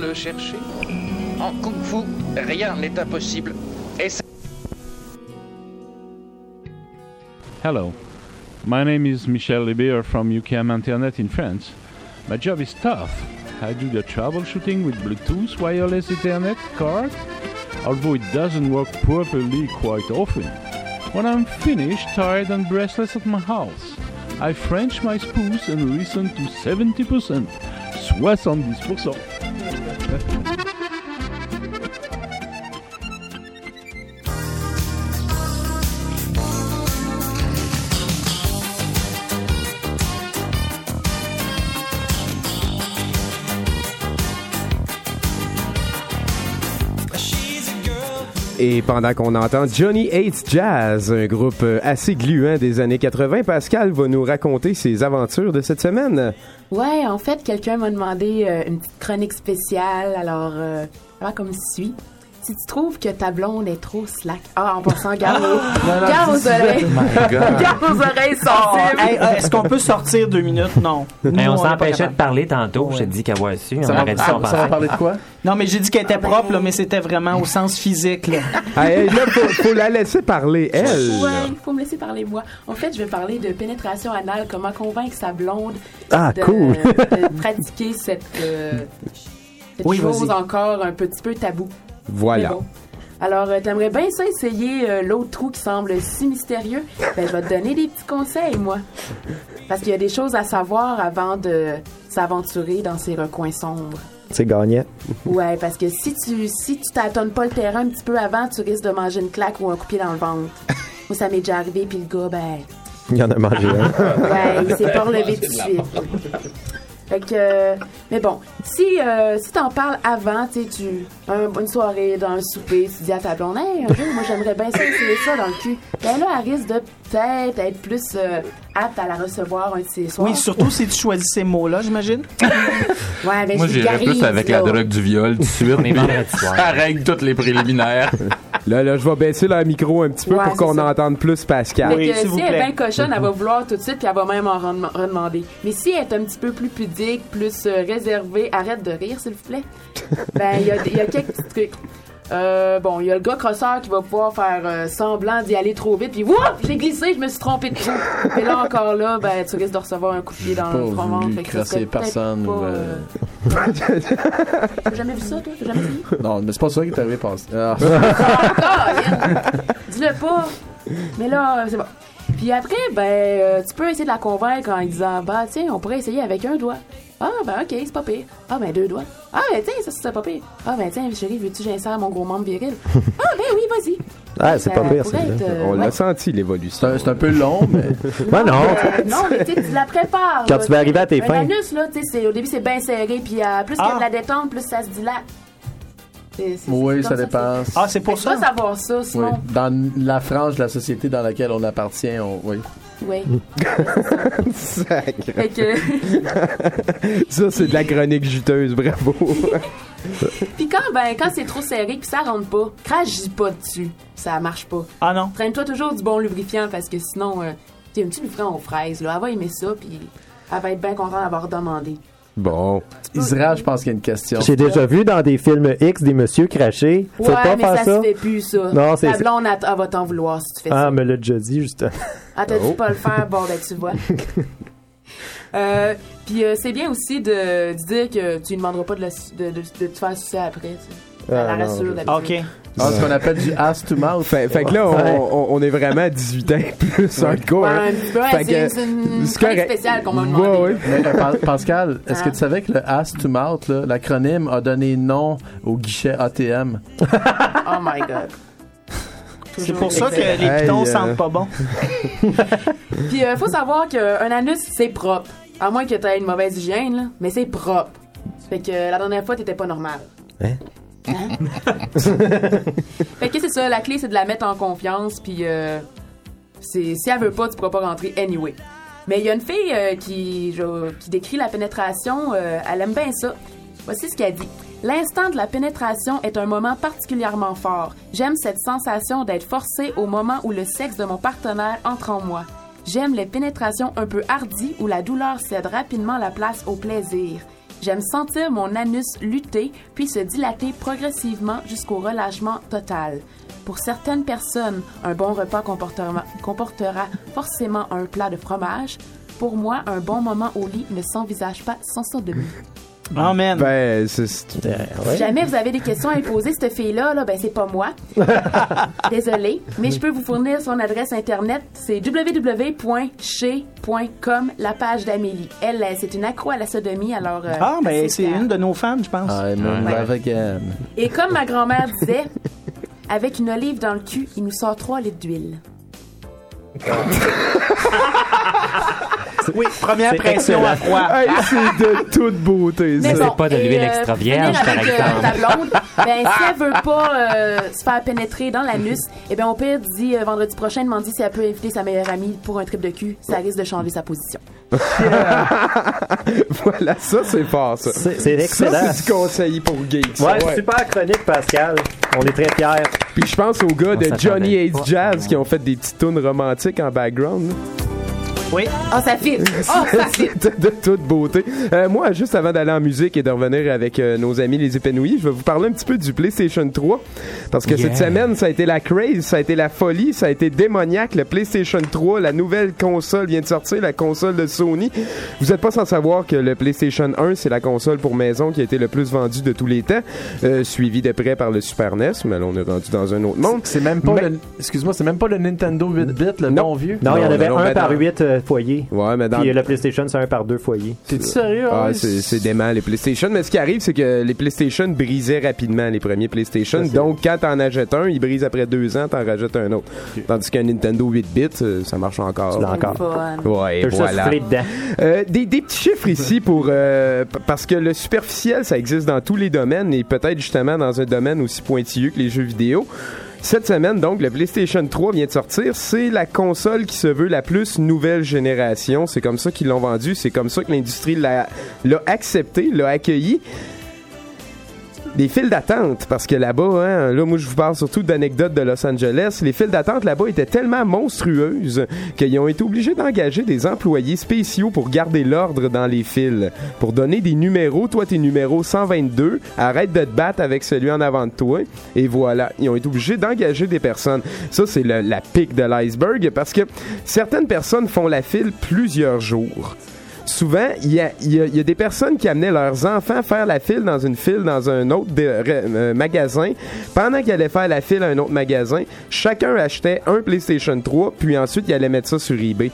le chercher. En kung-fu, rien n'est impossible. Et ça... Hello, my name is Michel Lebeer from U K M Internet in France. My job is tough. I do the troubleshooting with Bluetooth wireless Ethernet card, although it doesn't work properly quite often. When I'm finished, tired and breathless at my house, I French my spouse and listen to seventy percent, soixante-dix pour cent. Et pendant qu'on entend Johnny Hates Jazz, un groupe assez gluant des années quatre-vingts, Pascal va nous raconter ses aventures de cette semaine. Ouais, en fait, quelqu'un m'a demandé euh, une petite chronique spéciale, alors, euh, alors comme suit. Si tu trouves que ta blonde est trop slack... Ah, en passant, garde, non, garde aux oreilles. Garde aux oreilles sensibles. Oh, hey, euh, est-ce qu'on peut sortir deux minutes? Non. Nous, Hey, on on s'empêchait de parler tantôt. J'ai dit qu'avoir su. On aurait dit ça, on va parlait de quoi? Non, mais j'ai dit qu'elle était propre, là, mais c'était vraiment au sens physique. Là. Hey, là, faut, faut la laisser parler, elle. Ouais, il faut me laisser parler, moi. En fait, je vais parler de pénétration anale, comment convaincre sa blonde ah, de, cool. de pratiquer cette, euh, cette Oui, chose vas-y. encore un petit peu tabou. Voilà. Mais bon. Alors, euh, t'aimerais bien ça essayer euh, l'autre trou qui semble si mystérieux? Ben, je vais te donner des petits conseils, moi. Parce qu'il y a des choses à savoir avant de s'aventurer dans ces recoins sombres. C'est gagnant. Ouais, parce que si tu si tu tâtonnes pas le terrain un petit peu avant, tu risques de manger une claque ou un coup de pied dans le ventre. Moi, ça m'est déjà arrivé, puis le gars, ben... Il y en a mangé un. Ouais, il s'est pas relevé tout de suite. Fait que, euh, mais bon, si, euh, si t'en parles avant, tu sais, tu, un, une soirée, dans un souper, tu dis à ta blonde, hey, un jour, moi, j'aimerais bien ça, essayer ça dans le cul. Ben là, elle risque de peut-être être plus euh, apte à la recevoir un de ces soirs. Oui, surtout si tu choisis ces mots-là, j'imagine. Ouais, ben, Moi, je j'irais plus vulgarise, avec la là. drogue du viol tout de suite. On est vendredi soir. Ça règle tous les préliminaires. Là, là, je vais baisser le micro un petit peu Ouais, pour qu'on c'est ça. entende plus Pascal. Fait que si elle est bien cochonne, elle va vouloir tout de suite, puis elle va même en redem- redemander. Mais si elle est un petit peu plus pudique, plus euh, réservée, arrête de rire, s'il vous plaît. Ben, il y a, il y a quelques petits trucs. Euh, bon, il y a le gars crosseur qui va pouvoir faire euh, semblant d'y aller trop vite, puis wouh, j'ai glissé, je me suis trompé de trou. Et là encore là, ben, tu risques de recevoir un coup de pied dans le front ventre. Fait que ça serait peut-être personne pas, ou, euh, T'as jamais vu ça, toi? T'as jamais vu? Non, mais c'est pas ça qui est arrivé. Passe. Ah. Dis-le pas. Mais là, c'est bon. Puis après, ben, euh, tu peux essayer de la convaincre en lui disant, bah, tiens, on pourrait essayer avec un doigt. Ah, ben, ok, c'est pas pire. Ah, ben, deux doigts. Ah, ben, tiens, ça, c'est pas pire. Ah, ben, tiens, chérie, veux-tu que j'insère mon gros membre viril? Ah, ben oui, vas-y. Ah, c'est pas Ça pire, pourrait c'est être, euh, On l'a ouais. senti, l'évolution. C'est un, c'est un peu long, mais. Ben non. Euh, non, mais tu sais, tu la prépares. Quand là, tu vas arriver à tes un fins. anus, là, tu sais, c'est- au début, c'est bien serré, puis euh, plus qu'il y a Ah. de la détente, plus ça se dilate. C'est- c'est- Oui, c'est ça comme dépend. Ah, c'est pour Tu ça. dois savoir ça, Oui. sinon. Dans la frange de la société dans laquelle on appartient, on, oui. Oui. Sacré. Fait que. Ça, c'est de la chronique juteuse, bravo. Puis quand, ben, quand c'est trop serré puis ça rentre pas, crache pas dessus. Ça marche pas. Ah non? Traîne-toi toujours du bon lubrifiant parce que sinon, euh, tu sais, un petit lubrifiant aux fraises, là. Elle va aimer ça puis elle va être bien contente d'avoir demandé. Bon. Isra, je pense qu'il y a une question. J'ai déjà vu dans des films X des messieurs crachés. Faut Ouais, pas mais faire ça, ça. se fait plus, ça. Non, c'est Ta blonde, elle, elle va t'en vouloir si tu fais ça. Ah, me l'a déjà dit, justement. Ah, t'as dit pas le faire, bon, ben, tu vois. euh, puis euh, c'est bien aussi de, de dire que tu lui demanderas pas de, la, de, de, de te faire sucer après, tu sais. Ah, Elle la non, rassure, je- d'habitude. OK. Ah, ce qu'on appelle du ass to mouth. Fait, fait que là, on, on, on est vraiment à dix-huit ans plus hardcore. Ouais, hein. un petit peu, ouais, Fait c'est- que c'est une c'est chronique correct. spéciale qu'on m'a demandé. Ouais, ouais. Mais, euh, Pa- Pascal, est-ce Ah. que tu savais que le ass to mouth, là, l'acronyme, a donné nom au guichet A T M? Oh my God. C'est pour ça que les Hey, pitons euh, sentent pas bon. Puis, euh, faut savoir qu'un anus, c'est propre. À moins que tu aies une mauvaise hygiène, là. Mais c'est propre. Fait que euh, la dernière fois, t'étais pas normal. Hein? Fait que c'est ça, la clé, c'est de la mettre en confiance. Puis, euh, c'est, si elle veut pas, tu pourras pas rentrer anyway. Mais il y a une fille euh, qui, je- qui décrit la pénétration. euh, elle aime bien ça. Voici ce qu'elle dit. L'instant de la pénétration est un moment particulièrement fort. J'aime cette sensation d'être forcée au moment où le sexe de mon partenaire entre en moi. J'aime les pénétrations un peu hardies où la douleur cède rapidement la place au plaisir. J'aime sentir mon anus lutter puis se dilater progressivement jusqu'au relâchement total. Pour certaines personnes, un bon repas comportera, comportera forcément un plat de fromage. Pour moi, un bon moment au lit ne s'envisage pas sans sodomie. Oh man. Ben, c'est... c'est- Si jamais vous avez des questions à lui poser, cette fille-là, là, ben c'est pas moi. Désolée, mais je peux vous fournir son adresse internet. C'est w w w point chez point com, la page d'Amélie. Elle, elle, c'est une accro à la sodomie, alors... euh, Ah, ben c'est c'est clair. une de nos fans, je pense. I'm in Ouais. love again. Et comme ma grand-mère disait, avec une olive dans le cul, il nous sort trois litres d'huile. Oui, première C'est pression à excellent. froid. Hey, c'est de toute beauté, ça. Mais C'est bon, pas de et, l'huile euh, extra pour vierge, finir par avec, euh, exemple. ta blonde, ben, si elle veut pas euh, se faire pénétrer dans l'anus, eh bien, au pire, dis euh, vendredi prochain, demande si elle peut inviter sa meilleure amie pour un trip de cul. Ça risque de changer sa position. Voilà, ça, c'est fort, ça. C'est c'est excellent. Ça, c'est du conseil pour geeks. ça, Ouais, super chronique, Pascal. On est très fiers. Puis je pense aux gars On de s'attendait Johnny Hates pas. Jazz qui ont fait des petites tunes romantiques en background. là. Oui. Oh, ça fit! Oh, ça fit! de, de toute beauté. Euh, moi, juste avant d'aller en musique et de revenir avec euh, nos amis les épanouis, je vais vous parler un petit peu du PlayStation trois. Parce que Yeah. cette semaine, ça a été la craze, ça a été la folie, ça a été démoniaque. Le PlayStation trois, la nouvelle console vient de sortir, la console de Sony. Vous n'êtes pas sans savoir que le PlayStation un, c'est la console pour maison qui a été le plus vendue de tous les temps, euh, suivi de près par le Super N E S, mais là, on est rendu dans un autre monde. C'est même pas Mais- le. Excuse-moi, c'est même pas le Nintendo huit bits, le Non. bon vieux. Non, il y en Non, avait non, un ben par dans- huit euh, foyers. Ouais, mais dans Puis euh, le PlayStation, c'est un par deux foyers. T'es-tu sérieux? Ah, ouais? c'est, c'est dément, les PlayStation. Mais ce qui arrive, c'est que les PlayStation brisaient rapidement, les premiers PlayStation. Ça, c'est- Donc, quand t'en achètes un, il brise après deux ans, t'en rajoutes un autre. Tandis qu'un Nintendo huit bits, euh, ça marche encore. Tu l'as encore. Fun. Ouais, T'as juste à voilà. souffler dedans. Euh, des, des petits chiffres ici pour euh, p- parce que le superficiel, ça existe dans tous les domaines et peut-être justement dans un domaine aussi pointilleux que les jeux vidéo. Cette semaine, donc, le PlayStation trois vient de sortir. C'est la console qui se veut la plus nouvelle génération. C'est comme ça qu'ils l'ont vendu. C'est comme ça que l'industrie l'a, l'a accepté, l'a accueilli. Des files d'attente, parce que là-bas, hein, là, moi, je vous parle surtout d'anecdotes de Los Angeles. Les files d'attente là-bas étaient tellement monstrueuses qu'ils ont été obligés d'engager des employés spéciaux pour garder l'ordre dans les files, pour donner des numéros. Toi, t'es numéro cent vingt-deux, arrête de te battre avec celui en avant de toi. Et voilà, ils ont été obligés d'engager des personnes. Ça, c'est le- la pique de l'iceberg, parce que certaines personnes font la file plusieurs jours. Souvent, il y a, il y a- il y a des personnes qui amenaient leurs enfants faire la file dans une file dans un autre de- re- euh, magasin. Pendant qu'ils allaient faire la file à un autre magasin, chacun achetait un PlayStation trois, puis ensuite, il allait mettre ça sur eBay.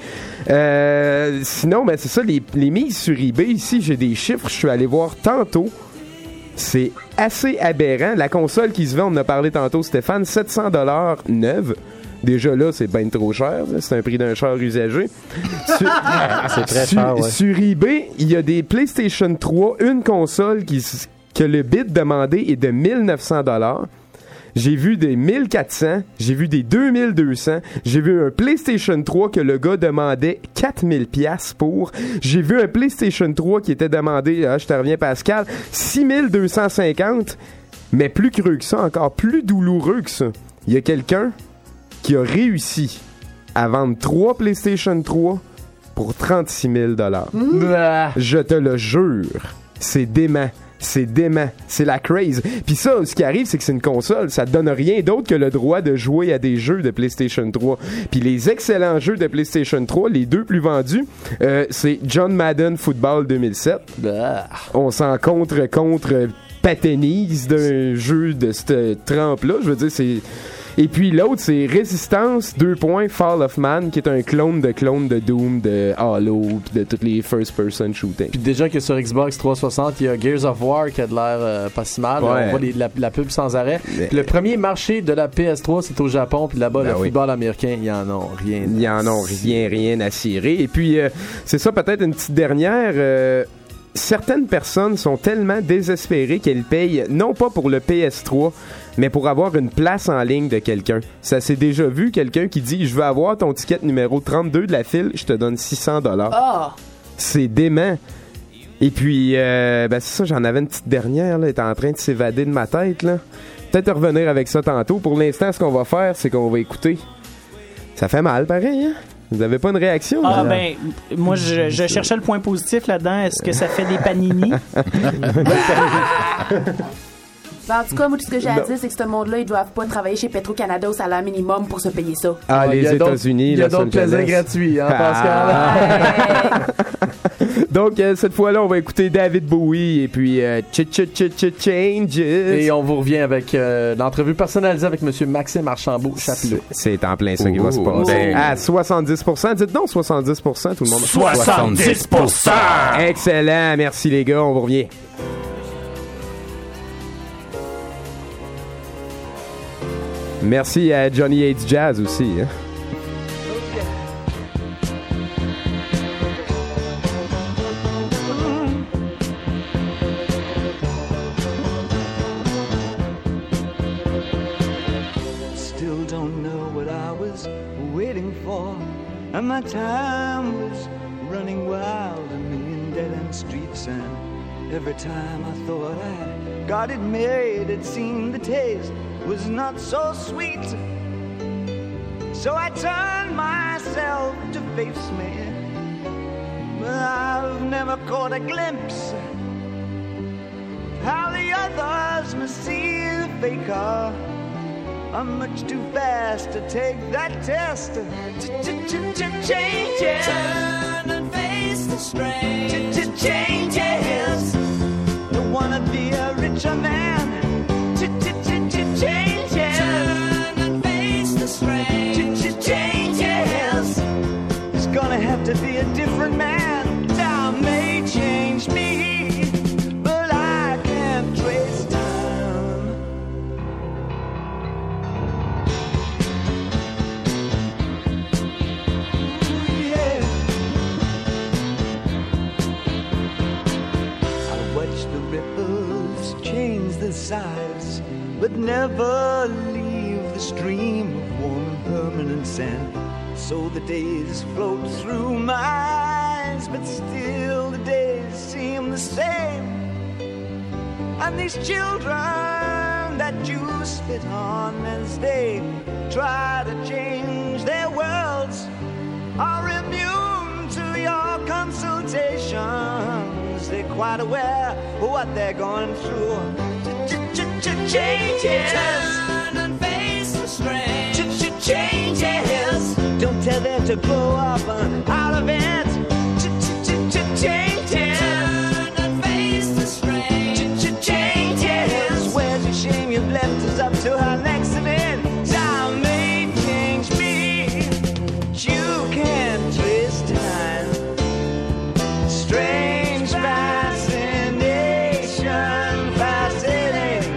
Euh, sinon, ben, c'est ça, les, les mises sur eBay, ici, j'ai des chiffres, je suis allé voir tantôt. C'est assez aberrant. La console qui se vend, on en a parlé tantôt, Stéphane, sept cents dollars neuve. Déjà là, c'est bien trop cher. là. C'est un prix d'un char usagé. Sur- C'est très sur, cher, ouais. sur eBay, il y a des PlayStation trois, une console qui, s- que le bid demandé est de mille neuf cents dollars. J'ai vu des mille quatre cents, j'ai vu des deux mille deux cents, j'ai vu un PlayStation trois que le gars demandait quatre mille piastres pour. J'ai vu un PlayStation trois qui était demandé, ah, je te reviens Pascal, six mille deux cent cinquante. Mais plus creux que ça, encore plus douloureux que ça. Il y a quelqu'un qui a réussi à vendre trois PlayStation trois pour trente-six mille dollars. Ah. Je te le jure, c'est dément. C'est dément. C'est la craze. Puis ça, ce qui arrive, c'est que c'est une console. Ça te donne rien d'autre que le droit de jouer à des jeux de PlayStation trois. Puis les excellents jeux de PlayStation trois, les deux plus vendus, euh, c'est John Madden Football deux mille sept. Bah. On s'en contre contre paténise d'un jeu de cette trempe-là. Je veux dire, c'est... Et puis l'autre, c'est Résistance, deux points, Fall of Man, qui est un clone de clone de Doom, de Halo, pis de toutes les first-person shootings. Puis déjà que sur Xbox trois cent soixante, il y a Gears of War qui a de l'air euh, pas si mal. Ouais. On voit les- la, la pub sans arrêt. Mais- Puis le premier marché de la P S trois, c'est au Japon. Puis là-bas, Ben le oui. football américain, ils en ont rien. Ils en ont rien, rien à cirer. Et puis, euh, c'est ça, peut-être une petite dernière. euh, certaines personnes sont tellement désespérées qu'elles payent, non pas pour le P S trois, mais pour avoir une place en ligne de quelqu'un. Ça s'est déjà vu, quelqu'un qui dit « Je veux avoir ton ticket numéro trente-deux de la file, je te donne six cents dollars. Ah! C'est dément. Et puis, euh, ben c'est ça, j'en avais une petite dernière, là, elle est en train de s'évader de ma tête, là. Peut-être revenir avec ça tantôt. Pour l'instant, ce qu'on va faire, c'est qu'on va écouter. Ça fait mal, pareil, hein? Vous avez pas une réaction? Ah, là? ben, moi, je, je cherchais le point positif là-dedans. Est-ce que ça fait des panini? Ben, en tout cas, moi, tout ce que j'ai à Non. dire, c'est que ce monde-là, ils doivent pas travailler chez Petro-Canada au salaire minimum pour se payer ça. Ah, Il y les a d'autres- États-Unis, il y a Los d'autres plaisirs Angeles. gratuits, hein, Ah. Donc, euh, cette fois-là, on va écouter David Bowie et puis euh, Ch Ch Ch Ch Changes. Et on vous revient avec euh, l'entrevue personnalisée avec M. Maxime Archambault-Chapelot. C'est en plein ça qui va se Ouh. passer. Ouh. À soixante-dix pour cent. Dites donc soixante-dix pour cent, tout le monde. soixante-dix pour cent! Excellent. Merci, les gars. On vous revient. Merci à Johnny Hates Jazz aussi. Hein. Still don't know what I was waiting for, and my time was running wild, a million dead-end streets, and every time I thought I got it made, it seemed the taste was not so sweet. So I turned myself to face me, but I've never caught a glimpse how the others must see the faker. I'm much too fast to take that test. Changes. Turn and face the strain. Changes. Don't wanna be a richer man. Changes. Turn and face the strain. Changes. It's gonna have to be a different man. Time may change me, but I can't trace time. Sides, but never leave the stream of warm permanent sand. So the days float through my eyes, but still the days seem the same. And these children that you spit on as they try to change their worlds are immune to your consultations. They're quite aware of what they're going through. Changes. Turn and face the strain. Changes. Don't tell them to blow up out of it. Changes. Turn and face the strain. Changes. Where's your shame you've left us up to our next event? Time may change me. You can't trace time. Strange fascination, fascinating.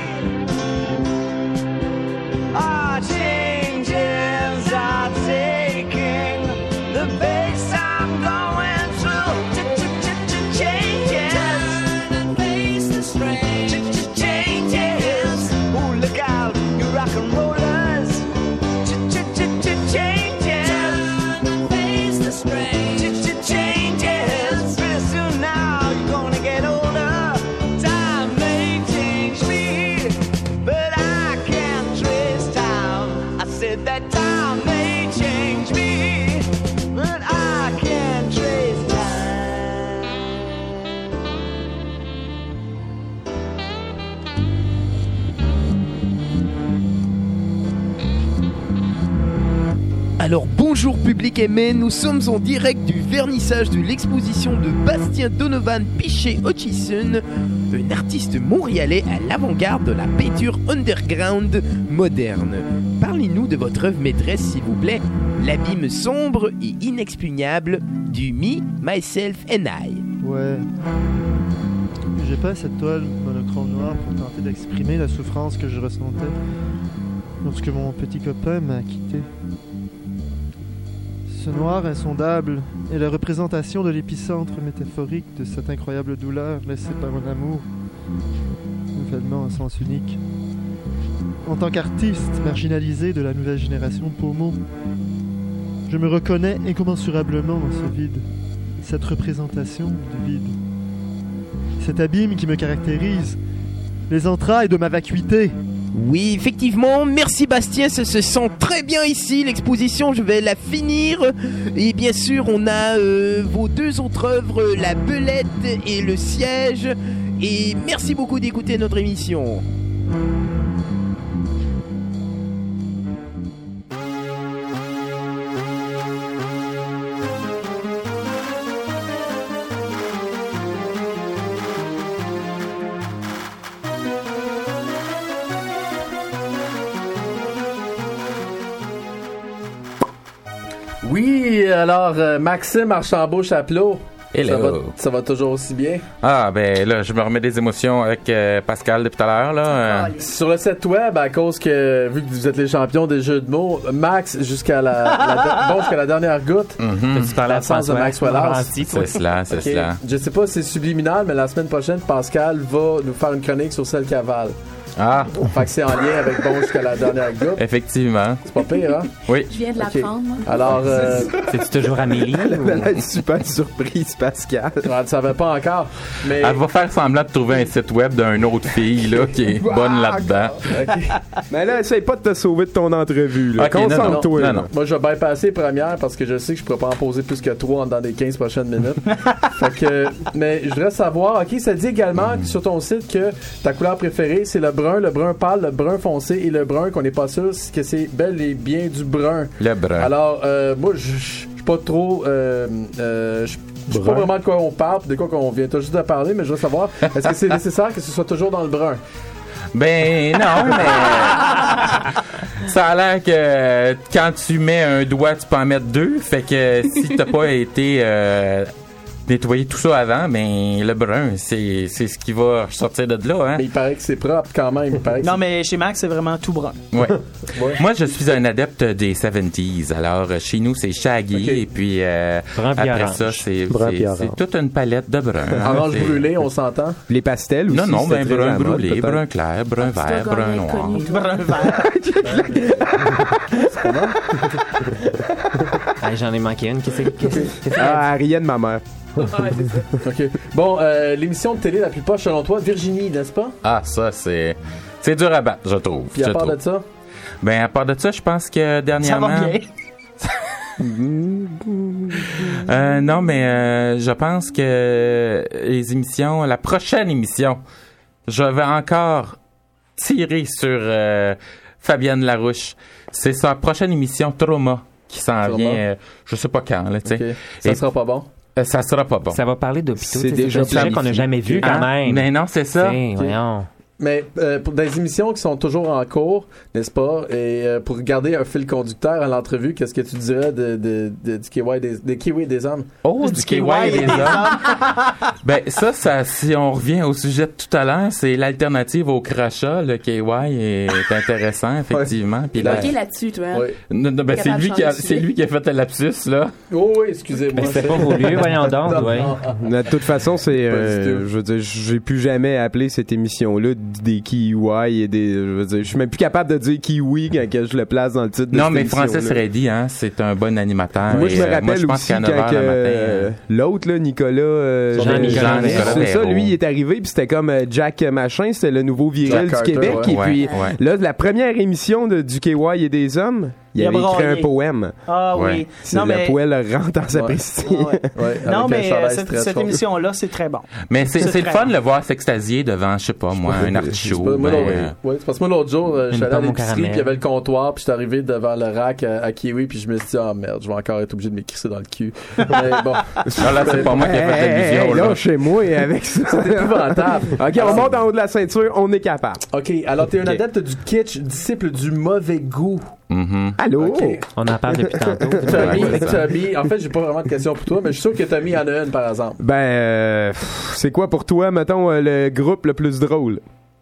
Our changes are taking the pace I'm going through. Changes. Turn and face the strain. Changes. Ooh, look out, you rock and rollers. Changes. Turn and face the strain. Changes. Pretty soon now you're gonna get older. Time may change me, but I can't trace time. I said that time may change me, but I can't trace time. Alors bonjour public aimé, nous sommes en direct du vernissage de l'exposition de Bastien Donovan Piché Hutchison, un artiste montréalais à l'avant-garde de la peinture underground moderne. Parlez-nous de votre œuvre maîtresse s'il vous plaît, l'abîme sombre et inexpugnable du Me, Myself and I. Ouais. J'ai peint cette toile monochrome noir pour tenter d'exprimer la souffrance que je ressentais lorsque mon petit copain m'a quitté. Ce noir insondable est la représentation de l'épicentre métaphorique de cette incroyable douleur laissée par un amour, nouvellement à sens unique. En tant qu'artiste marginalisé de la nouvelle génération Pomo, je me reconnais incommensurablement dans ce vide, cette représentation du vide. Cet abîme qui me caractérise, les entrailles de ma vacuité, Oui, effectivement, merci Bastien, ça se sent très bien ici, l'exposition, je vais la finir. Et bien sûr, on a euh, vos deux autres œuvres, La Belette et Le Siège. Et merci beaucoup d'écouter notre émission. Oui, alors euh, Maxime Archambault-Chapelot. Hello. Ça va, ça va toujours aussi bien? Ah, ben là, je me remets des émotions avec euh, Pascal depuis tout à l'heure, là. euh. Sur le site web, à cause que, vu que vous êtes les champions des jeux de mots, Max, jusqu'à la, la, bon, jusqu'à la dernière goutte, Mhm. Tu parlais à sens de François Max Wallace. Morancy, toi. C'est cela, c'est Ok. cela. Je sais pas si c'est subliminal, mais la semaine prochaine, Pascal va nous faire une chronique sur celle cavale. Ah, Fait que c'est en lien avec bon jusqu'à la dernière goutte. effectivement. C'est pas pire, hein? Oui. Je viens de Ok. l'apprendre, moi. Alors, euh, C'est-tu toujours Amélie? Elle ou- a une super surprise, Pascal. je ne savais pas encore. Mais Elle va faire semblant de trouver un site web d'une autre fille, là, qui est bonne là-dedans. Mais là, essaye pas de te sauver de ton entrevue. Là. Ok, non, Concentre-toi. non, là. non. moi, je vais bypasser les premières parce que je sais que je pourrais pas en poser plus que trois dans les quinze prochaines minutes. Fait que, mais je voudrais savoir, ok, ça dit également sur ton site que ta couleur préférée, c'est le brun, le brun pâle, le brun foncé et le brun qu'on n'est pas sûr que c'est bel et bien du brun. Le brun. Alors, euh, moi, je je- je suis pas trop... euh, euh, je je sais pas Brun. vraiment de quoi on parle, de quoi qu'on vient tout juste de parler, mais je veux savoir, est-ce que c'est nécessaire que ce soit toujours dans le brun? Ben non, mais ça a l'air que quand tu mets un doigt, tu peux en mettre deux. Fait que si t'as pas été euh, nettoyer tout ça avant, ben le brun, c'est c'est ce qui va sortir de là, hein. Mais il paraît que c'est propre quand même. Il paraît que Non, c'est- mais chez Max, c'est vraiment tout brun. Ouais. Moi, je suis un adepte des soixante-dix. Alors, euh, chez nous, c'est Shaggy. Ok. Et puis, euh, Brun puis après orange. ça, c'est Brun c'est- puis c'est orange. toute une palette de brun. hein. Orange C'est- brûlé, on s'entend? Les pastels aussi. Non, non, c'était ben très à brun la mode, brûlé, peut-être. brun clair, brun Tu dois vert, brun gagner noir. inconnu, toi. Brun vert. Ah, j'en ai manqué une. Qu'est-ce que qu'est-ce que- qu'est-ce que- Ah, Ariane, ma mère. OK. Bon, euh, l'émission de télé la plus poche, selon toi, Virginie, n'est-ce pas? Ah, ça, c'est c'est dur à battre, je trouve. Puis à je part trouve. de ça? Ben, à part de ça, je pense que Ça dernièrement... va bien. Euh, non, mais euh, je pense que les émissions, la prochaine émission, je vais encore tirer sur euh, Fabienne Larouche. C'est sa prochaine émission Trauma qui s'en Trauma. vient, euh, je sais pas quand, là, tu sais. OK. Ça Et- sera pas bon? Euh, ça sera pas bon. Ça va parler d'hôpitaux. C'est tu sais, déjà un sujet qu'on n'a planifié. jamais vu Hein? quand même. Mais non, c'est ça. Tu sais, voyons. Mais euh, pour des émissions qui sont toujours en cours, n'est-ce pas? Et euh, pour garder un fil conducteur à l'entrevue, qu'est-ce que tu dirais de, de, de- du K Y des, des kiwis des hommes? Oh, du K Y des hommes. Ben, ça, ça, si on revient au sujet de tout à l'heure, c'est l'alternative au crachat. Le K Y est intéressant, effectivement. Puis là, Ok là-dessus, toi. hein? Oui. non, non, ben, c'est Capable lui de qui a, changer de c'est sujet. lui qui a fait le lapsus, là. Oh oui, excusez-moi. Ben, c'était pas voulu, voyons donc, Non, ouais. non. De toute façon, c'est. Pas du euh, tout. je veux dire, j'ai plus jamais appelé cette émission-là des kiwis et des. Je veux dire, je suis même plus capable de dire kiwi quand que je le place dans le titre de Non, cette mais Francis émission-là. Reddy, hein, c'est un bon animateur. Moi, je Et, me euh, rappelle moi, je pense aussi qu'à neuf quand heures que, le matin, euh, euh, l'autre, là, Nicolas... euh, Jean-Nicolas Jean- Véro. C'est ça, lui, il est arrivé, puis c'était comme euh, Jack Machin, c'était le nouveau viril Jack du Carter, Québec. ouais. Et puis, Ouais, ouais. là, la première émission de, du K Y et des hommes, il, Il a avait écrit braillé. un poème. Ah Ouais. oui. C'est Non, le mais... poème rentre dans sa Ouais. pastille. Ouais. Ouais, Non, avec un mais chandail euh, cette, très cette chaud. émission-là, c'est très bon. Mais c'est, C'est c'est le très fun bon. de le voir s'extasier devant, je sais pas, moi, un C'est artichaut. pas- moi, ben, l'autre- euh, ouais, c'est parce que moi, l'autre jour, euh, je Une suis allé à pomme au l'épicerie, caramel. puis il y avait le comptoir, puis je suis arrivé devant le rack à, à Kiwi, puis je me suis dit, ah merde, je vais encore être obligé de m'écrisser dans le cul. Mais bon. non, là, c'est pas moi qui ai fait l'allusion, Hey, là. là, chez moi, avec ça. C'est épouvantable. OK, on monte en haut de la ceinture, on est capable. OK, alors t'es un Ok. adepte du kitsch, disciple du mauvais goût. Mhm. Allô? OK. On en parle depuis tantôt. Tommy, Ouais, c'est ça. Tommy, en fait, j'ai pas vraiment de questions pour toi, mais je suis sûr que Tommy en a une, par exemple. Ben, euh, pff, c'est quoi pour toi, mettons, euh, le groupe le plus drôle?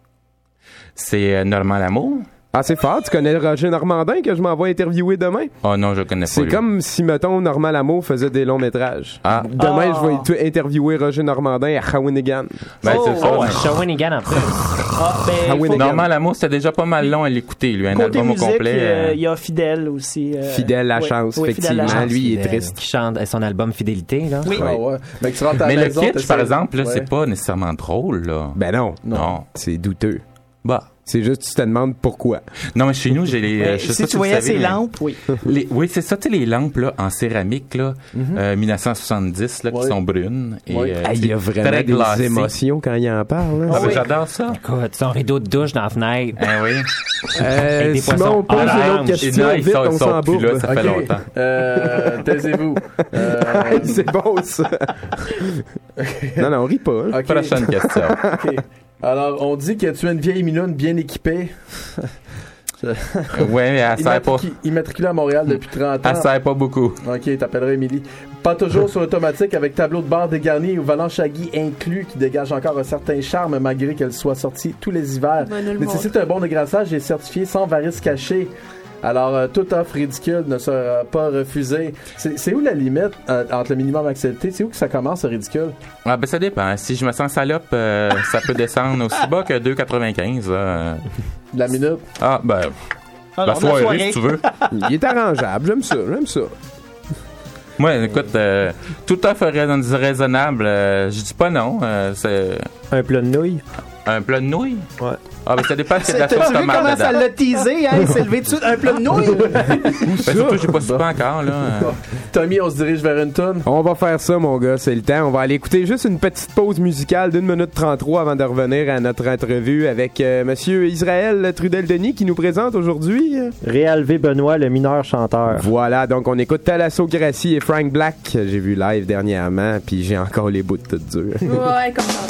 C'est euh, Normand Lamour. Ah, c'est fort. Tu connais Roger Normandin que je m'en vais interviewer demain? Oh non, je connais pas. C'est lui. comme si, mettons, Normand Lamour faisait des longs métrages. Ah. Demain, Ah. je vais t- interviewer Roger Normandin à Shawinigan. Ben, c'est ça. Oh, à Shawinigan en plus. Ah, ben, Ah oui, faut- les Normand Lamour, c'était déjà pas mal long à l'écouter, lui. Un côté album au musique, complet. euh, euh, il y a Fidèle aussi. euh, Fidèle la oui, chance, oui, Fidèle la effectivement. chance. Lui, il est Fidèle, triste. Qui chante euh, son album Fidélité, là. Oui. Ah ouais. Mais que tu rentres à Mais la le maison, kitsch, t'essaies- par exemple, là, Ouais. c'est pas nécessairement drôle, là. Ben non. Non. C'est douteux. Bah. C'est juste, tu te demandes pourquoi. Non, mais chez nous, j'ai les. Mais je sais si pas tu vous voyais savez, ces mais lampes, oui. les- oui, c'est ça, tu sais, les lampes là, en céramique, là, euh, mille neuf cent soixante-dix, là, qui Oui. sont brunes. Et, Oui. euh, Ah, il y a c'est vraiment très des glacé. émotions quand il en parle. Ah, ben, j'adore ça. Écoute, son rideau de douche dans la fenêtre. Ah oui. Euh, Avec des Simon, poissons pose une autre orange. question, Et non, ils vite, sont- on ils sont s'en plus bourbe. là, ça fait Ok. longtemps. Euh, taisez-vous. Euh, C'est bon, ça. Non, non, on rit pas. hein. Ok. Prochaine question. Ok. Alors, on dit que tu es une vieille minoune bien équipée. Ouais, mais elle sert pas. Immatricu- Immatriculée à Montréal depuis trente ans. Elle sert pas beaucoup. Ok, t'appelleras Émilie. Pas toujours sur automatique avec tableau de bord dégarni ou volant Shaggy inclus qui dégage encore un certain charme malgré qu'elle soit sortie tous les hivers. Va nous le Nécessite un bon dégraissage et est certifié sans varices cachées. Alors, euh, toute offre ridicule ne sera pas refusée. C'est c'est où la limite euh, entre le minimum accepté? C'est où que ça commence, le ridicule? Ah, ben, ça dépend. Si je me sens salope, euh, ça peut descendre aussi bas que deux quatre-vingt-quinze. là. La minute? Ah, ben. Alors, la la soirée, soirée. si tu veux. Il est arrangeable, j'aime ça, j'aime ça. Moi, écoute, euh, tout offre rais- raisonnable, euh, je dis pas non. euh, c'est Un plat de nouilles. un plat de nouilles? Ouais. Ah, ben, ça dépend si c'est de la T'as sauce vu comment tomate ça dedans. l'a teasé, hein? Il s'est levé dessus un plat de nouilles. Ben, surtout, j'ai pas soupé encore, là. Tommy, on se dirige vers une tonne. On va faire ça, mon gars, c'est le temps. On va aller écouter juste une petite pause musicale d'une minute trente-trois avant de revenir à notre entrevue avec euh, Monsieur Israël Trudel-Denis qui nous présente aujourd'hui. euh, Réal V. Benoît, le mineur chanteur. Voilà, donc on écoute Thalassocratie et Frank Black. J'ai vu live dernièrement, puis j'ai encore les bouts de tout dur. Ouais, comme ça.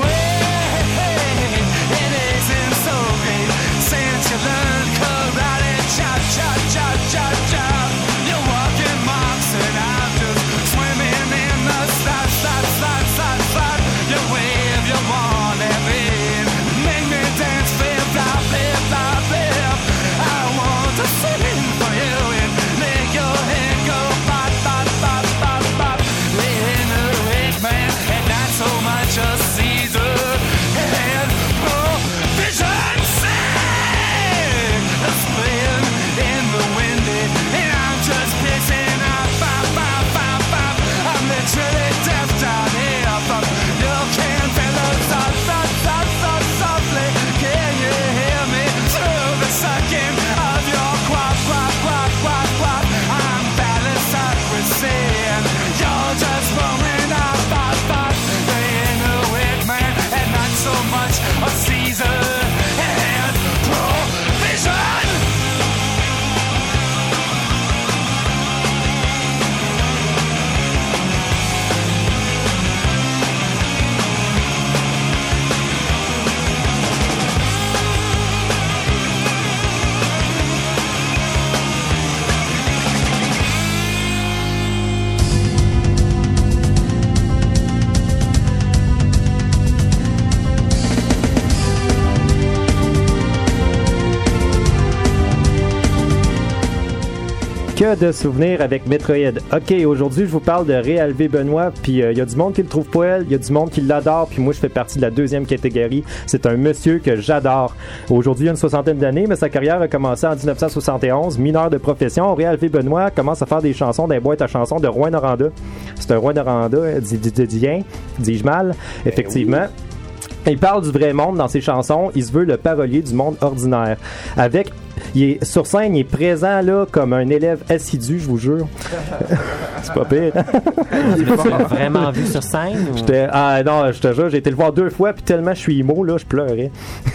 Que de souvenirs avec Metroid. Ok, aujourd'hui, je vous parle de Réal V. Benoît, puis il euh, y a du monde qui le trouve poêle, il y a du monde qui l'adore, puis moi, je fais partie de la deuxième catégorie. C'est un monsieur que j'adore. Aujourd'hui, il a une soixantaine d'années, mais sa carrière a commencé en dix-neuf cent soixante et onze. Mineur de profession, Réal V. Benoît commence à faire des chansons d'un boîte à chansons de Rouyn-Noranda. C'est un Rouyn-Noranda, dis- dis- dis- dis- dis-je mal, effectivement. Il parle du vrai monde dans ses chansons. Il se veut le parolier du monde ordinaire. Avec, il est, sur scène, il est présent là comme un élève assidu, je vous jure. C'est pas pire. Tu l'as vraiment vu sur scène? ou- J'étais, ah non, je te jure, j'ai été le voir deux fois, puis tellement je suis emo, là, je pleurais.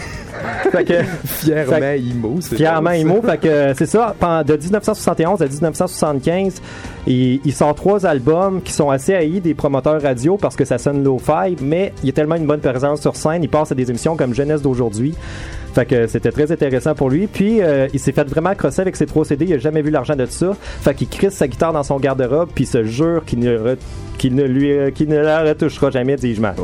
Fait que, Fièrement fait que- emo, c'est Fièrement bon, ça. emo, fait que euh, c'est ça. Pendant- De dix-neuf cent soixante et onze à dix-neuf cent soixante-quinze, il, il sort trois albums qui sont assez haïs des promoteurs radio parce que ça sonne low-fi, mais il a tellement une bonne présence sur scène, il passe à des émissions comme Jeunesse d'aujourd'hui. Fait que c'était très intéressant pour lui. Puis euh, il s'est fait vraiment crosser avec ses trois C D. Il a jamais vu l'argent de ça. Fait qu'il crisse sa guitare dans son garde-robe puis il se jure qu'il ne, re- qu'il ne lui euh, qu'il ne la retouchera jamais, dis-je mal.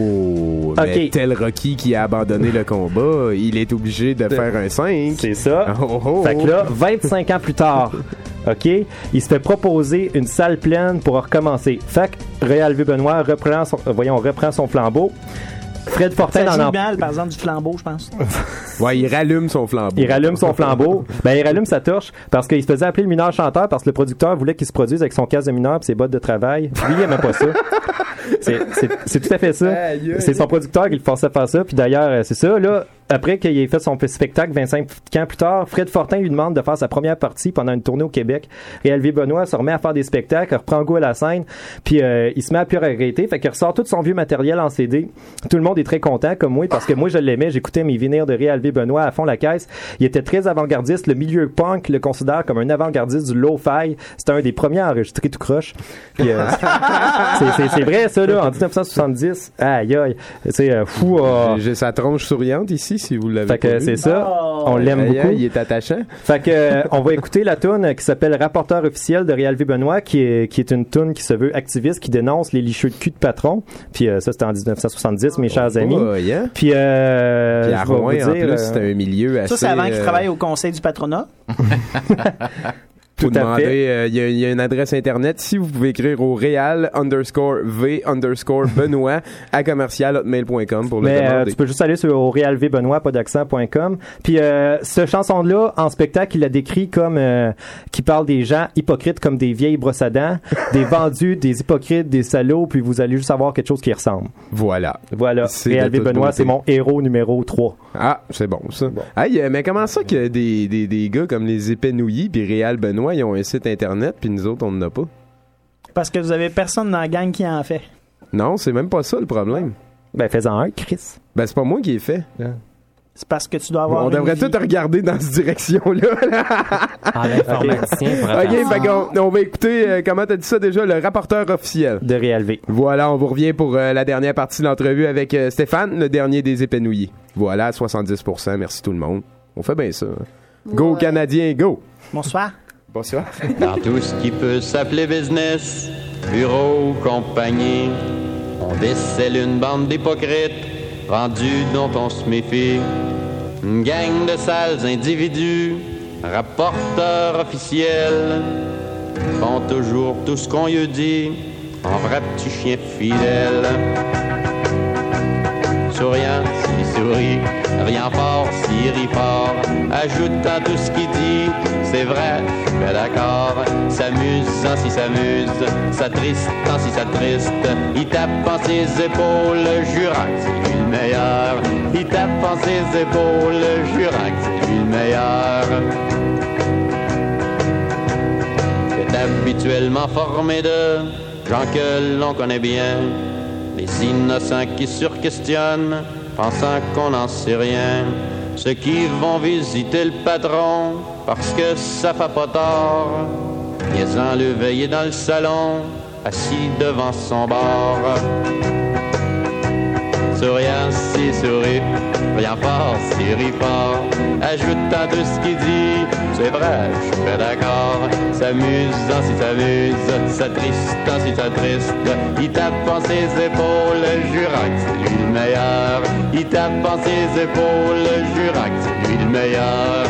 Oh, mais Ok. tel Rocky qui a abandonné le combat, il est obligé de faire un cinq. C'est ça. Oh, oh. Fait que là, vingt-cinq ans plus tard, OK, il se fait proposer une salle pleine pour recommencer. Fait que Réal V. Benoît reprend son, euh, voyons, reprend son flambeau. Fred Fortin Ça en joue en- mal, par exemple, du flambeau, je pense. Ouais, il rallume son flambeau. Il rallume son flambeau. Ben, il rallume sa torche parce qu'il se faisait appeler le mineur chanteur parce que le producteur voulait qu'il se produise avec son casque de mineur et ses bottes de travail. Lui, il aimait pas ça. C'est, c'est, c'est tout à fait ça. Aïe, aïe. C'est son producteur qui le forçait à faire ça. Puis d'ailleurs, euh, c'est ça, là. après qu'il ait fait son spectacle vingt-cinq ans plus tard, Fred Fortin lui demande de faire sa première partie pendant une tournée au Québec. Réal V. Benoît se remet à faire des spectacles, reprend goût à la scène, puis euh, il se met à plus regretter, fait qu'il ressort tout son vieux matériel en C D. Tout le monde est très content, comme moi, parce que moi je l'aimais, j'écoutais mes vinyles de Réal V. Benoît à fond la caisse. Il était très avant-gardiste, le milieu punk le considère comme un avant-gardiste du lo-fi. C'était un des premiers à enregistrer tout croche. Puis, euh, c'est, c'est, c'est vrai ça là, en dix-neuf cent soixante-dix. Aïe aïe, c'est euh, fou. Euh... J'ai, j'ai sa tronche souriante ici, si vous l'avez fait que pas c'est vu. ça, Oh. on l'aime Aïe, beaucoup. aïe, il est attachant. Fait que euh, on va écouter la tune qui s'appelle Rapporteur officiel de Réal V. Benoît, qui est qui est une tune qui se veut activiste, qui dénonce les licheux de cul de patron. Puis euh, ça c'était en dix-neuf cent soixante-dix, mes chers amis. Oh, yeah. Puis euh, Puis à je vais Rouen, vous en dire, plus, euh, c'est un milieu assez... Ça, c'est avant qu'il euh, travaille au conseil du patronat. Tout Tout à demander, fait. euh, il y, a- il y a une adresse internet. Si vous pouvez écrire au réal underscore v underscore benoît à commercial hotmail point com pour le Mais euh, demander. tu peux juste aller sur au réal v benoît pas d'accent point com. Puis euh, cette chanson-là, en spectacle, il la décrit comme euh, qui parle des gens hypocrites comme des vieilles brosses à dents, des vendus, des hypocrites, des salauds, puis vous allez juste avoir quelque chose qui ressemble. Voilà. Voilà. C'est Réal de V. toute Benoît, beauté. c'est mon héros numéro trois. Ah, c'est bon, ça. Hey, euh, mais comment ça que des, des, des gars comme les Épanouillis puis Réal Benoît, ils ont un site internet puis nous autres, on n'en a pas? Parce que vous avez personne dans la gang qui en fait. Non, c'est même pas ça le problème. Ben, fais-en un, Chris. Ben, c'est pas moi qui ai fait. C'est parce que tu dois avoir On une devrait vie. tout regarder dans cette direction-là. Ah, l'informaticien pourrait OK, faire ça. fait qu'on on va écouter, euh, comment t'as dit ça déjà, le rapporteur officiel. De Réal V. Voilà, on vous revient pour euh, la dernière partie de l'entrevue avec euh, Stéphane, le dernier des Épanouillis. Voilà, soixante-dix pour cent. Merci tout le monde. On fait bien ça. hein. Go, Ouais. Canadien, go! Bonsoir. Bonsoir. Dans tout ce qui peut s'appeler business, bureau, compagnie, on décèle une bande d'hypocrites, rendus dont on se méfie. Une gang de sales individus, rapporteurs officiels, font toujours tout ce qu'on lui dit, en vrai petit chien fidèle. Souriant s'il sourit, rien fort s'il rit fort, ajoutant tout ce qu'il dit, c'est vrai, je suis d'accord. S'amusant s'il s'amuse, s'attristant si s'attriste, il tape en ses épaules, jurant que c'est lui le meilleur. Il tape en ses épaules, jurant que c'est lui le meilleur. C'est habituellement formé de gens que l'on connaît bien, les innocents qui surquestionnent, pensant qu'on n'en sait rien. Ceux qui vont visiter le patron, parce que ça fait pas tort, niaisant le veiller dans le salon, assis devant son bar. Souriant s'il sourit, riant fort s'il rit fort, ajoutant tout ce qu'il dit, c'est vrai, je suis pas d'accord. S'amusant s'il s'amuse, s'attristant s'il s'attriste, il tape en ses épaules, jurant que c'est lui le meilleur. Il tape en ses épaules, jurant que c'est lui le meilleur.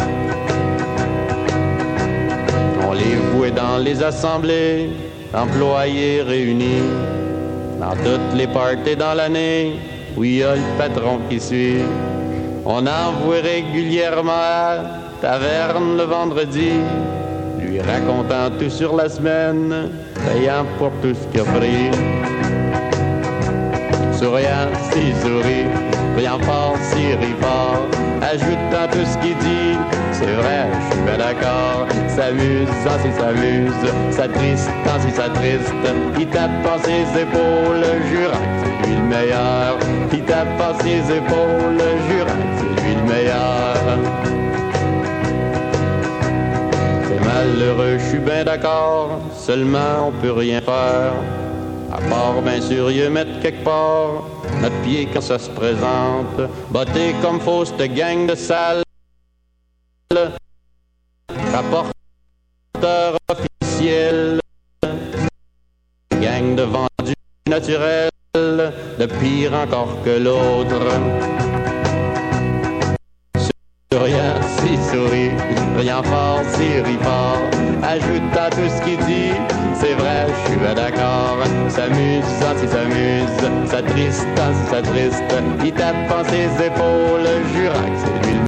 On les voit dans les assemblées, employés réunis, dans toutes les parties dans l'année, où il y a le patron qui suit. On en voit régulièrement à taverne le vendredi, lui racontant tout sur la semaine, payant pour tout ce qu'il a pris. Souriant s'il sourit, riant fort s'il rit fort, ajoutant tout ce qu'il dit, c'est vrai, je suis pas d'accord. S'amusant s'il s'amuse, s'attristant s'il s'attriste, il tape en ses épaules, jurant que c'est lui le meilleur. Il tape en ses épaules, jurant que c'est lui le meilleur. C'est malheureux, je suis bien d'accord, seulement on peut rien faire, à part bien sûr y mettre quelque part notre pied quand ça se présente, botté comme faut cette gang de sales, rapporteur officiel, gang de vendus naturels, de pire encore que l'autre. Souriant s'il sourit, riant fort s'il rit fort, ajoutant tout ce qu'il dit, c'est vrai, je suis bien d'accord. S'amusant s'il s'amuse, s'attristant s'il s'attriste, il tape en ses épaules, jurant que c'est lui le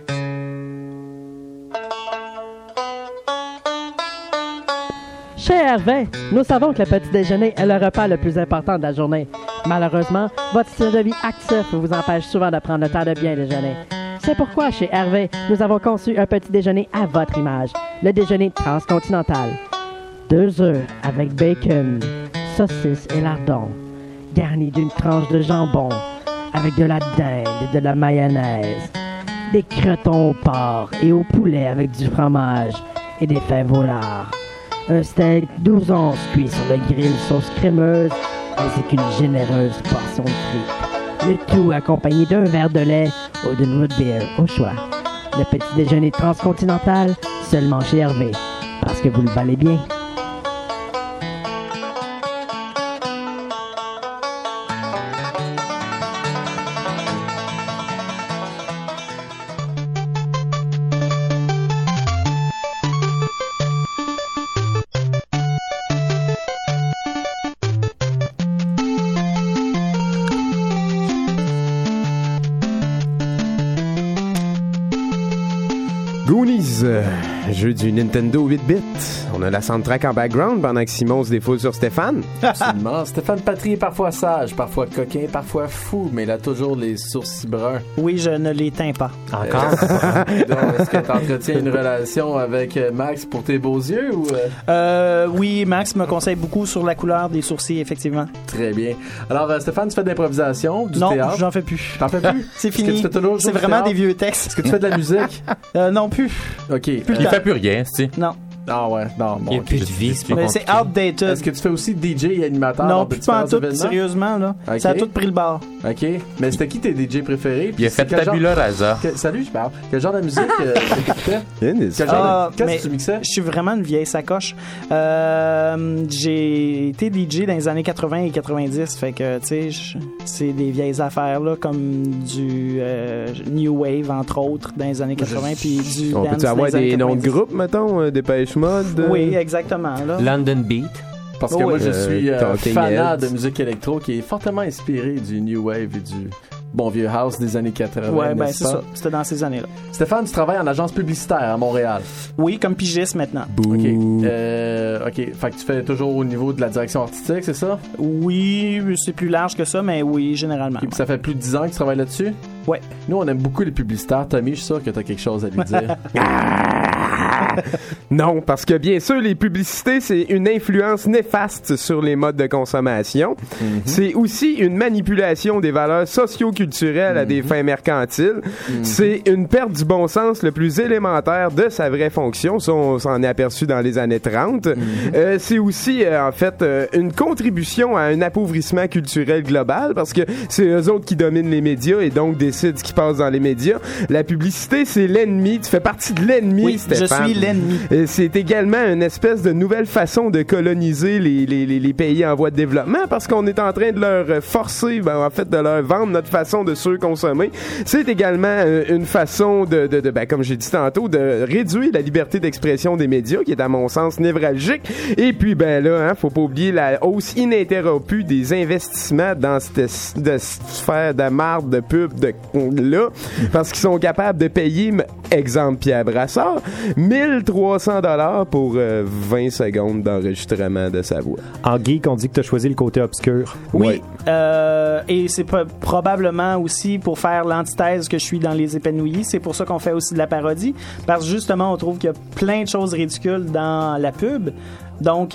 Chers Hervé, nous savons que le petit déjeuner est le repas le plus important de la journée. Malheureusement, votre style de vie actif vous empêche souvent de prendre le temps de bien déjeuner. C'est pourquoi, chez Hervé, nous avons conçu un petit déjeuner à votre image, le déjeuner transcontinental. Deux œufs avec bacon, saucisse et lardons, garnis d'une tranche de jambon, avec de la dinde et de la mayonnaise, des cretons au porc et au poulet avec du fromage et des fèves volards, un steak douze onces cuit sur le grill sauce crémeuse, ainsi qu'une généreuse portion de frites. Le tout accompagné d'un verre de lait ou d'une root beer au choix. Le petit déjeuner transcontinental, seulement chez Hervé, parce que vous le valez bien. Goonies, euh, jeu du Nintendo huit bits. On a la soundtrack en background pendant que Simon se défoule sur Stéphane. Absolument. Stéphane Patry est parfois sage, parfois coquin, parfois fou, mais il a toujours les sourcils bruns. Oui, je ne l'éteins pas. Encore? Donc, est-ce que tu entretiens une relation avec euh, Max pour tes beaux yeux ou... Euh... Euh, oui, Max me conseille beaucoup sur la couleur des sourcils, effectivement. Très bien. Alors, euh, Stéphane, tu fais de l'improvisation, du non, théâtre? Non, j'en fais plus. T'en fais plus? C'est Est-ce que fini. tu fais toujours C'est du vraiment théâtre? des vieux textes. Est-ce que tu fais de la musique? euh, non, plus. OK. Plus Il fait plus rien, tu sais. Non. Ah ouais, non, bon. Il n'y a okay. plus de vie, c'est pas Mais compliqué. c'est outdated. Est-ce que tu fais aussi D J et animateur? Non, lors de plus pas en différents tout, événements? sérieusement, là. Okay. Ça a tout pris le bar. OK. Mais c'était qui tes D J préférés? Il a fait Tabula Rasa. Que... Salut, je parle. Quel genre de musique euh, que tu fais? Quel genre Ah, de... Qu'est-ce mais que tu mixais? Je suis vraiment une vieille sacoche. Euh, j'ai été D J dans les années quatre-vingts et quatre-vingt-dix, fait que, tu sais, je- c'est des vieilles affaires, là, comme du euh, New Wave, entre autres, dans les années quatre-vingts, puis du On dance peut-tu dans avoir les années des noms de quatre-vingt-dix. groupes, mettons, euh, Dépêche Mode? euh? Oui, exactement, là. London Beat. Parce que Oh, moi, oui. je suis euh, Talking fanat Heads. de musique électro qui est fortement inspiré du New Wave et du bon vieux house des années quatre-vingts. Ouais, ben n'est-ce c'est pas? ça. C'était dans ces années-là. Stéphane, tu travailles en agence publicitaire à Montréal. Oui, comme pigiste maintenant. OK. Euh, OK. Fait que tu fais toujours au niveau de la direction artistique, c'est ça? Oui, c'est plus large que ça, mais oui, généralement. Et puis ça fait plus de dix ans que tu travailles là-dessus? Ouais. Nous, on aime beaucoup les publicitaires. Tommy, je suis sûr que tu as quelque chose à lui dire. Non, parce que bien sûr, les publicités, c'est une influence néfaste sur les modes de consommation. Mm-hmm. C'est aussi une manipulation des valeurs socio-culturelles à des fins mercantiles. C'est une perte du bon sens le plus élémentaire de sa vraie fonction. Ça, on s'en est aperçu dans les années trente. Euh, c'est aussi, euh, en fait, euh, une contribution à un appauvrissement culturel global parce que c'est eux autres qui dominent les médias et donc décident ce qui passe dans les médias. La publicité, c'est l'ennemi. Tu fais partie de l'ennemi, Oui, je Stéphane. suis l'ennemi. Et c'est également une espèce de nouvelle façon de coloniser les, les, les, les pays en voie de développement parce qu'on est en train de leur forcer, ben, en fait, de leur vendre notre façon de surconsommer. C'est également euh, une façon de, de, de ben, comme j'ai dit tantôt, de réduire la liberté d'expression des médias qui est à mon sens névralgique. Et puis, ben là, hein, faut pas oublier la hausse ininterrompue des investissements dans cette, de cette sphère de marde, de pub, de là, parce qu'ils sont capables de payer, m- exemple Pierre Brassard, mille trois cents dollars pour euh, vingt secondes d'enregistrement de sa voix. En geek, on dit que tu as choisi le côté obscur. Oui, euh, et c'est pas- probablement aussi pour faire l'antithèse que je suis dans Les Épanouis. C'est pour ça qu'on fait aussi de la parodie, parce que justement, on trouve qu'il y a plein de choses ridicules dans la pub. Donc,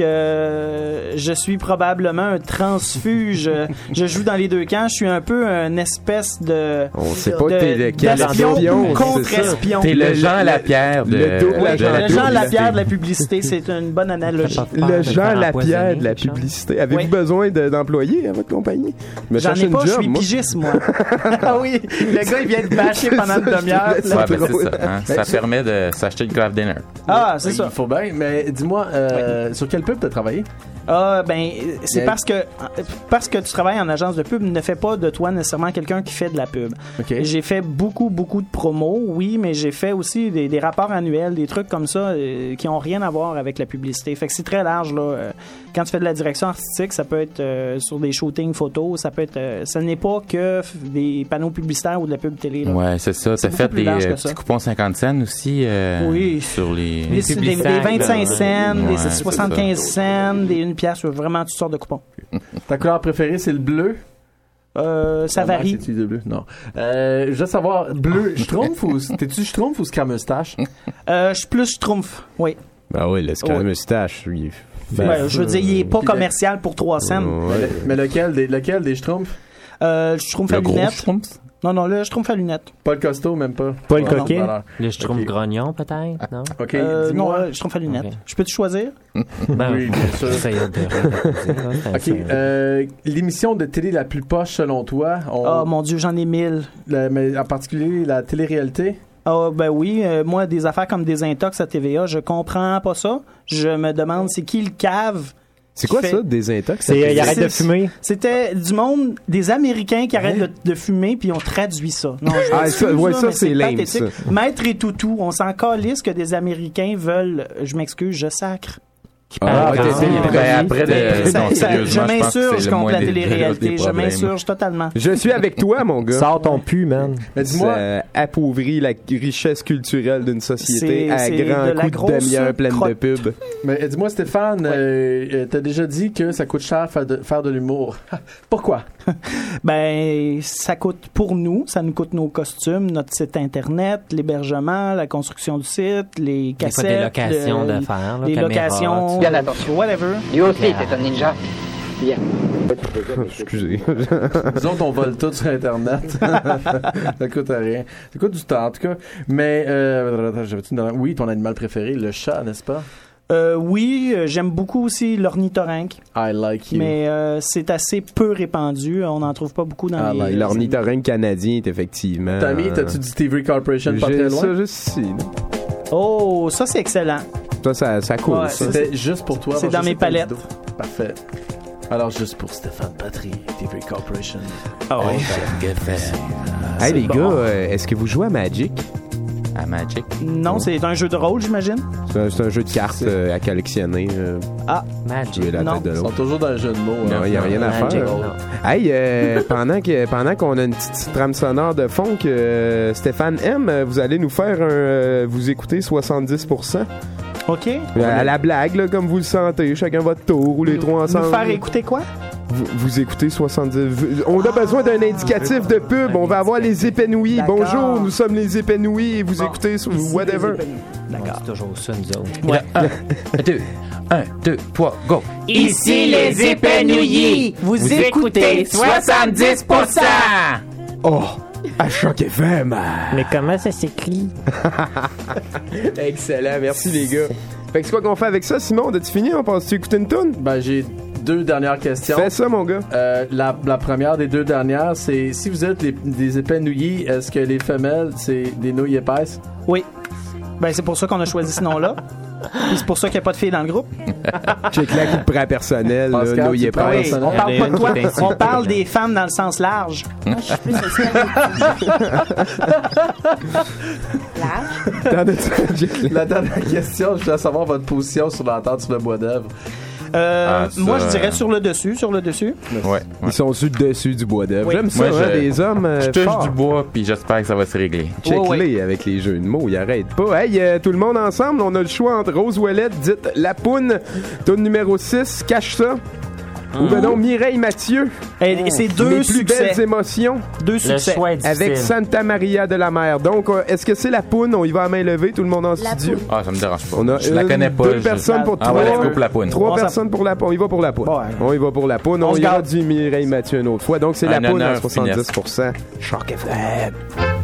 euh, je suis probablement un transfuge. Je joue dans les deux camps. Je suis un peu une espèce de... On sait pas de- t'es lequel d'espion espion, ou c'est contre-espion. T'es le Jean Lapierre de... le double de- agent. de- Le Jean Lapierre de la publicité, c'est une bonne analogie. Le Jean faire Lapierre empoisonner de la quelque chose. publicité. Avez-vous Oui. besoin de- d'employés à votre compagnie? Je me J'en cherche ai une pas, je job, suis moi. pigiste, moi. Ah oui, le gars, il vient de bâcher pendant une demi-heure. Ouais, ben, c'est drôle. ça. hein. Ça permet de s'acheter le craft dinner. Ah, c'est Oui, ça. Il faut bien. Mais dis-moi, euh, sur quelle pub t'as travaillé? Ah, ben, c'est Mais- parce que parce que tu travailles en agence de pub ne fait pas de toi nécessairement quelqu'un qui fait de la pub. OK. J'ai fait beaucoup, beaucoup de promos, oui, mais j'ai fait aussi des, des rapports annuels, des trucs comme ça euh, qui ont rien à voir avec la publicité. Fait que c'est très large, là. Euh, quand tu fais de la direction artistique, ça peut être euh, sur des shootings photos, ça peut être... euh, ça n'est pas que f- des panneaux publicitaires ou de la pub télé, là. Ouais, c'est ça. C'est T'as beaucoup fait plus des large que euh, ça. petits coupons cinquante cents aussi euh, Oui. sur les... Des, des, des vingt-cinq cents, Ouais, des c'est soixante soixante-quinze cents, des une pièce, vraiment toutes sortes de coupons. Ta couleur préférée, c'est le bleu? Euh, ça Ah, varie. C'est-tu de bleu? Non. Euh, je veux savoir, bleu, schtroumpf ou... T'es-tu schtroumpf ou scrameustache? Euh, je suis plus schtroumpf, oui. Ben oui, le Ouais. moustache, oui. Ben, je veux dire, il est pas Puis le- commercial pour trois cents. Mais, le- mais lequel des, lequel des schtroumpfs? Euh, le schtroumpf à Le gros lunettes. schtroumpf? Non, non, le schtroumpf à lunettes. Pas le costaud, même pas. Pas le Ah, non, coquet? alors. Le schtroumpf Ok. grognon, peut-être, non? OK, Euh, non, dis-moi. euh, le schtroumpf à lunettes. Ok. Je peux te choisir? Ben, Oui, bien sûr. j'essaye de- OK. Euh, l'émission de télé la plus poche, selon toi? On... Oh mon Dieu, j'en ai mille. La- mais en particulier, la télé-réalité? Ah ben oui, euh, moi, des affaires comme des intox à T V A, je comprends pas ça. Je me demande, c'est qui le cave? C'est qui quoi fait- ça, des intox? C'est, euh, il arrête de C'est- fumer. C'était du monde, des Américains qui arrêtent de, de fumer, puis ils ont traduit ça. Non, je Ah, m'excuse, ça- ouais, là, ça, mais c'est lame, pathétique. ça. Maître et toutou, on s'en calisse que des Américains veulent, je m'excuse, je sacre. Ah, Ah, ok, ah, c'est- ah, ben, ah, après, ah, de- ah, non, Ça- ça- je sérieusement, je pense que m'insurge c'est le contre moins la des- télé-réalité. des Je problèmes. m'insurge totalement. Je suis avec toi, mon gars. Sors ton pu, man. Mais dis-moi, Ça appauvrit la richesse culturelle d'une société C'est- à c'est grand de la coup de grosse demi-heure pleine de crotte. pubs. mais dis-moi, Stéphane, euh, euh, t'as déjà dit que ça coûte cher faire de, faire de l'humour. Pourquoi? Ben, ça coûte pour nous, ça nous coûte nos costumes, notre site internet, l'hébergement, la construction du site, les Des fois, cassettes, des locations le- d'affaires, là, les caméras, locations, Bien attention. whatever. Lui aussi, c'est un ninja. Bien. Excusez. Nous autres, on vole tout sur Internet. Ça coûte rien. Ça coûte du temps, en tout cas. Mais, euh, attends, j'avais-tu une dernière- oui, ton animal préféré, le chat, n'est-ce pas? Euh, oui, euh, j'aime beaucoup aussi l'ornithorynque, I like you. mais euh, c'est assez peu répandu. On n'en trouve pas beaucoup dans Ah, les... like L'ornithorynque canadien est effectivement... Tammy, t'as-tu du T V Corporation pas J'ai très loin? ça juste ici. là. Oh, ça c'est excellent. Ça, ça, ça coule, Ouais, ça. C'était juste pour toi. C'est moi, dans je mes sais pas du palettes. tout. Parfait. Alors, juste pour Stéphane Patry, T V Corporation. Ah ouais. Hey, les bon. gars, euh, est-ce que vous jouez à Magic? À Magic. Non, c'est un jeu de rôle, j'imagine. C'est un, c'est un jeu de cartes euh, à collectionner. euh, Ah, Magic. tuer la Non. tête de Ils sont l'autre. toujours dans le jeu de mots. Non, hein. il n'y a rien à Magic, faire. non. Hey, euh, pendant que pendant qu'on a une petite, petite trame sonore de fond que euh, Stéphane aime, euh, vous allez nous faire un... euh, vous écoutez soixante-dix pour cent. ok. Euh, À la blague, là, comme vous le sentez, chacun votre tour ou les trois ensemble. Nous faire écouter quoi? Vous, vous écoutez soixante-dix. vous- On a besoin d'un indicatif de pub. On va avoir les épanouis. D'accord. Bonjour, nous sommes les épanouis et vous écoutez sur whatever. D'accord. C'est toujours ça, nous autres. Ouais. Un, deux, un, deux, trois, go. Ici les épanouis. Vous, Vous écoutez soixante-dix pour cent. Oh, à Choc F M. Mais comment ça s'écrit? Excellent, merci les gars. Fait que c'est quoi qu'on fait avec ça, Simon? As-tu fini? On passe-tu écouter une toune? Ben, j'ai deux dernières questions. Fais ça, mon gars. Euh, la, la première des deux dernières, c'est si vous êtes les, des épanouis, est-ce que les femelles, c'est des nouilles épaisses? Oui. Ben, c'est pour ça qu'on a choisi ce nom-là. Puis c'est pour ça qu'il n'y a pas de filles dans le groupe. Check la coup de prêt personnel, là, Pascal, nouille tu prends épaisse. Oui, on parle pas de toi. On parle des femmes dans le sens large. La dernière question, je voulais savoir votre position sur l'entente sur le bois d'œuvre. Euh, Ah, ça, moi, je dirais euh, sur le dessus, sur le dessus. Ouais. Ils sont sur le dessus du bois d'œuvre. Oui. J'aime ça, Moi, hein, je- des hommes euh, Je touche forts. du bois, puis j'espère que ça va se régler. Check-les avec les jeux de mots, ils arrêtent pas. Hey, euh, tout le monde ensemble, on a le choix entre Rose Ouellette, dite La Poune, tourne numéro six, Cache ça. Ou ben non, Mireille Mathieu. Et, et c'est deux Mes plus succès. belles émotions. Deux succès. choix est Avec difficile. Santa Maria de la Mer. Donc, euh, est-ce que c'est La Poune? On y va à main levée, tout le monde en studio. Ah, ça me dérange pas. On a je la une, connais pas. deux je- personnes pour Ah trois. ouais, let's go pour la poune. Trois Bon, ça- personnes pour la poune. On y va pour la poune. Ouais. On y va pour la poune. On On, se ira garde. du Mireille Mathieu une autre fois. Donc, c'est La Un Poune à honneur, soixante-dix pour cent. Choc F M.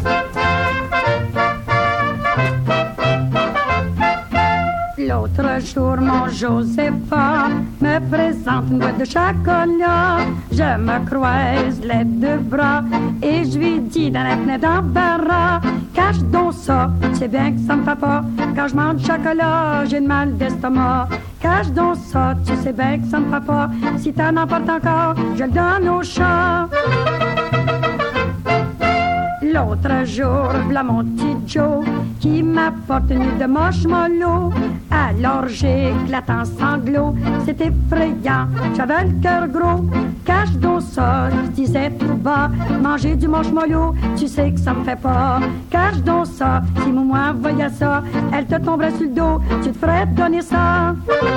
L'autre jour, mon Josépha me présente une boîte de chocolat. Je me croise les deux bras et je lui dis dans la fenêtre d'embarras: cache donc ça, tu sais bien que ça me fait pas. Quand je mange du chocolat, j'ai le mal d'estomac. Cache donc ça, tu sais bien que ça me fait pas. Si t'en emportes encore, je le donne au chat. L'autre jour, v'là mon petit Joe qui m'apporte une de marshmallow. Alors j'éclate en sanglots, c'est effrayant, j'avais le cœur gros. Cache donc ça, je disais tout bas, manger du marshmallow, tu sais que ça me fait pas. Cache donc ça, si maman voyait ça, elle te tomberait sur le dos, tu te ferais donner ça.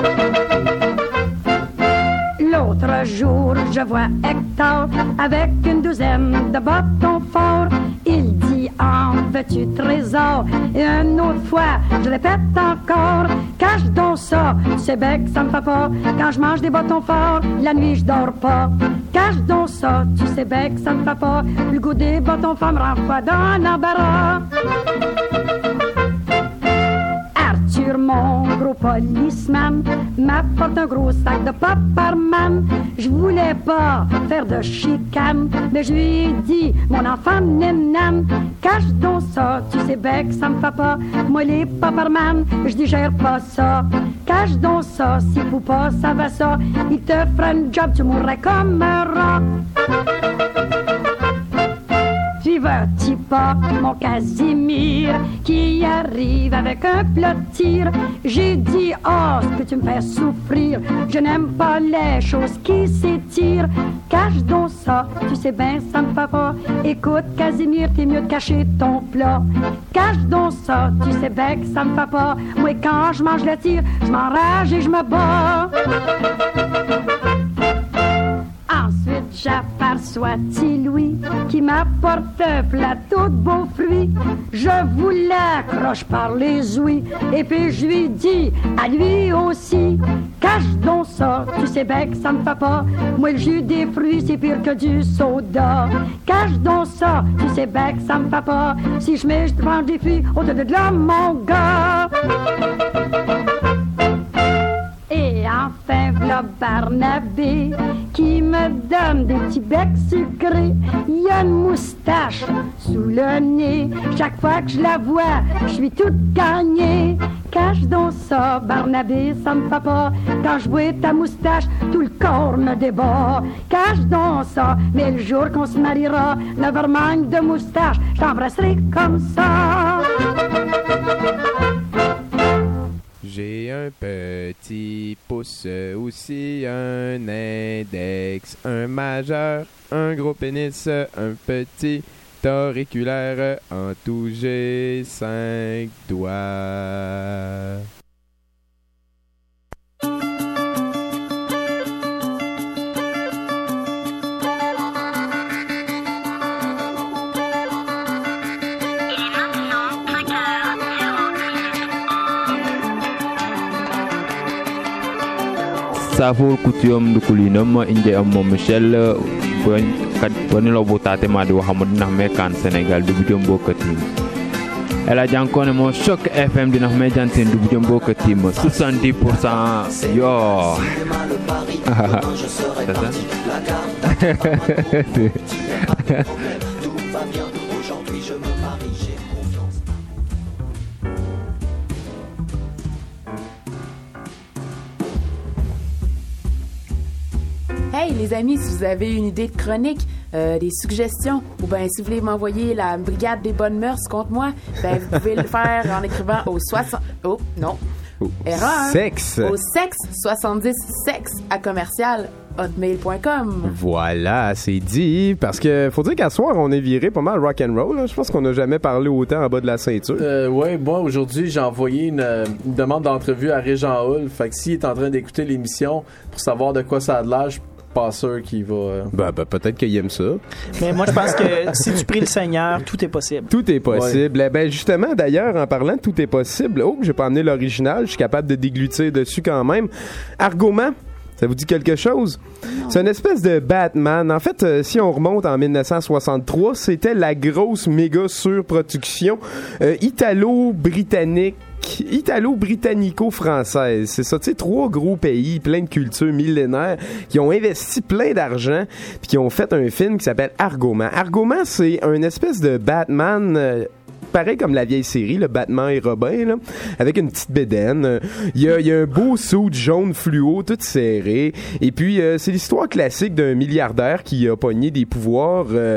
L'autre jour, je vois Hector avec une douzaine de bâtons forts. Il dit, en veux-tu trésor? Et une autre fois, je répète encore, cache donc ça, c'est bec, ça me fait pas. Quand je mange des bâtons forts, la nuit je dors pas. Cache donc ça, tu sais bec, ça me fait pas. Le goût des bâtons forts me renvoie dans l'embarras. Arthur, mon gros policeman, m'apporte un gros sac de Paparman. Je voulais pas faire de chicane, mais je lui ai dit, mon enfant nem-nam, cache donc ça, tu sais bec, ça me fait pas. Moi les Paparman, je digère pas ça. Cache donc ça, si faut pas, ça va ça. Il te fera un job, tu mourrais comme un rat. Tu vois-tu pas mon Casimir qui arrive avec un plat de tir? J'ai dit, oh, ce que tu me fais souffrir, je n'aime pas les choses qui s'étirent. Cache donc ça, tu sais bien, ça me fait pas. Écoute, Casimir, t'es mieux de cacher ton plat. Cache donc ça, tu sais bien que ça me fait pas. Moi, quand je mange le tir, je m'enrage et je me bats. Ensuite, j'aperçois Petit Louis qui m'apporte un plateau de beaux fruits. Je vous l'accroche par les ouïes et puis je lui dis à lui aussi, cache donc ça, tu sais bien que ça me fait pas. Moi, le jus des fruits, c'est pire que du soda. Cache donc ça, tu sais bien que ça me fait pas. Si je mets, je te prends des filles au-delà de là, mon gars. Et enfin, v'là Barnabé qui me donne des petits becs sucrés. Il y a une moustache sous le nez. Chaque fois que je la vois, je suis toute gagnée. Cache donc ça, Barnabé, ça me fait pas. Quand je vois ta moustache, tout le corps me débat. Cache donc ça, mais le jour qu'on se mariera, nevermind de moustache, je t'embrasserai comme ça. J'ai un petit pouce, aussi un index, un majeur, un gros pénis, un petit auriculaire, en tout j'ai cinq doigts. Safo kutiyom dukulinam inje ammo Michel bon kat woni lo botate ma di wahamud na me kan Sénégal du jom bokatim ela jankone mo Choc F M dina me janten du jom bokatim soixante-dix pour cent yo c'est ça. Hey les amis, si vous avez une idée de chronique, euh, des suggestions, ou bien si vous voulez m'envoyer la brigade des bonnes mœurs contre moi, ben vous pouvez le faire en écrivant au soixante... Oh, non. Erreur. Sexe. Au sexe soixante-dix sexe à commercial hotmail point com. Voilà, c'est dit. Parce que faut dire qu'à soir, on est viré pas mal rock'n'roll. Là. Je pense qu'on n'a jamais parlé autant en bas de la ceinture. Euh, ouais, moi aujourd'hui, j'ai envoyé une, une demande d'entrevue à Régent Hull. Fait que s'il est en train d'écouter l'émission pour savoir de quoi ça a de l'air, je suis pas sûr qu'il va. Euh... Ben, ben, peut-être qu'il aime ça. Mais moi, je pense que si tu pries le Seigneur, tout est possible. Tout est possible. Ouais. Ben, justement, d'ailleurs, en parlant de tout est possible, oh, j'ai pas amené l'original, je suis capable de déglutir dessus quand même. Argoman. Ça vous dit quelque chose? Non. C'est une espèce de Batman. En fait, euh, si on remonte en dix-neuf cent soixante-trois, c'était la grosse méga surproduction euh, italo-britannique italo-britannico-française. C'est ça, tu sais, trois gros pays, plein de cultures millénaires, qui ont investi plein d'argent, puis qui ont fait un film qui s'appelle Argoman. Argoman, c'est une espèce de Batman... Euh, pareil comme la vieille série, le Batman et Robin, là, avec une petite bédaine. Il y a, il y a un beau suit jaune fluo, tout serré. Et puis, euh, c'est l'histoire classique d'un milliardaire qui a pogné des pouvoirs euh,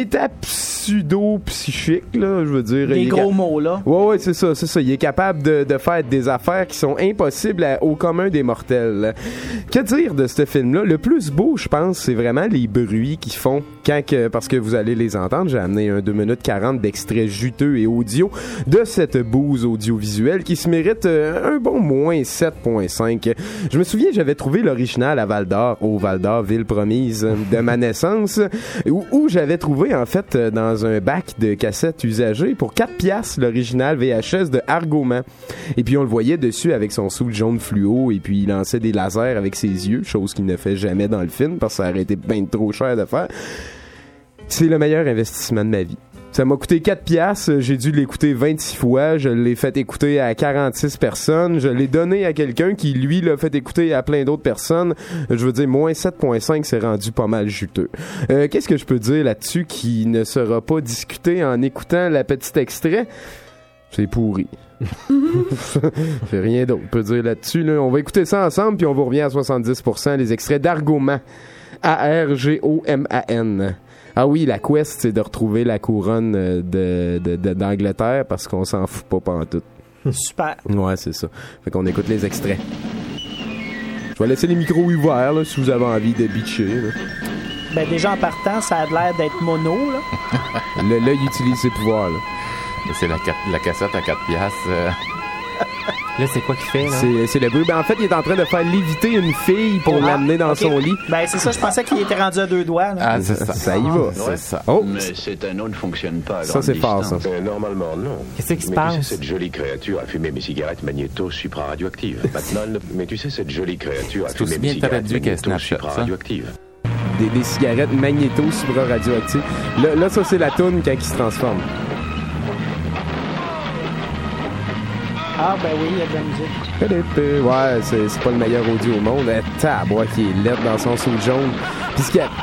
métapseudo-psychiques, là, je veux dire. Des Il est gros cap- mots, là. Ouais, ouais, c'est ça, c'est ça. Il est capable de, de faire des affaires qui sont impossibles à- au commun des mortels. Que dire de ce film-là? Le plus beau, je pense, c'est vraiment les bruits qu'ils font quand que, parce que vous allez les entendre. J'ai amené un deux minutes quarante d'extraits juteux et audio de cette bouse audiovisuelle qui se mérite euh, un bon moins sept virgule cinq. Je me souviens, j'avais trouvé l'original à Val-d'Or, au Val-d'Or, ville promise de ma naissance, où, où j'avais trouvé, en fait, dans un bac de cassettes usagées pour quatre piastres l'original V H S de Argoman. Et puis on le voyait dessus avec son sou jaune fluo et puis il lançait des lasers avec ses yeux, chose qu'il ne fait jamais dans le film parce que ça aurait été bien trop cher de faire. C'est le meilleur investissement de ma vie. Ça m'a coûté quatre piastres, j'ai dû l'écouter vingt-six fois, je l'ai fait écouter à quarante-six personnes, je l'ai donné à quelqu'un qui, lui, l'a fait écouter à plein d'autres personnes. Je veux dire, moins sept virgule cinq, c'est rendu pas mal juteux. Euh, qu'est-ce que je peux dire là-dessus qui ne sera pas discuté en écoutant la petite extrait? C'est pourri. J'ai rien d'autre à dire là-dessus. Là. On va écouter ça ensemble, puis on vous revient à soixante-dix pour cent les extraits d'Argoman. A R G O M A N. Ah oui, la quest, c'est de retrouver la couronne de, de, de, d'Angleterre parce qu'on s'en fout pas pantoute. Super. Ouais, c'est ça. Fait qu'on écoute les extraits. Je vais laisser les micros ouverts là, si vous avez envie de bitcher. Là. Ben, déjà, en partant, ça a l'air d'être mono, là. Le, là, il utilise ses pouvoirs, là. C'est la, la cassette à quatre piastres. Euh... Là, c'est quoi qu'il fait, là? C'est, c'est le bruit. Ben, en fait, il est en train de faire léviter une fille pour Ah, l'amener dans ok. son lit. Ben, c'est ça, je pensais qu'il était rendu à deux doigts. Là. Ah, c'est ça. Ça y va. C'est ça. Oh! Mais cet anneau ne fonctionne pas à Ça, grande c'est fort, distance. ça. Euh, normalement, non. Qu'est-ce qui se mais passe? tu sais, cette jolie créature a fumé mes cigarettes magnéto supra-radioactives. Maintenant, elle ne- mais tu sais, cette jolie créature a C'est fumé aussi mes bien cigarettes traduit qu'à magnéto Snapchat, ça. supra-radioactives. Des, des cigarettes magnéto supra-radioactives. Là, là, ça, c'est la toune quand il se transforme. Ah, ben oui, il y a de la musique. Ouais, c'est, c'est pas le meilleur audio au monde. Eh, tabois qui est laide dans son sou jaune. Puis ce qu'il y a...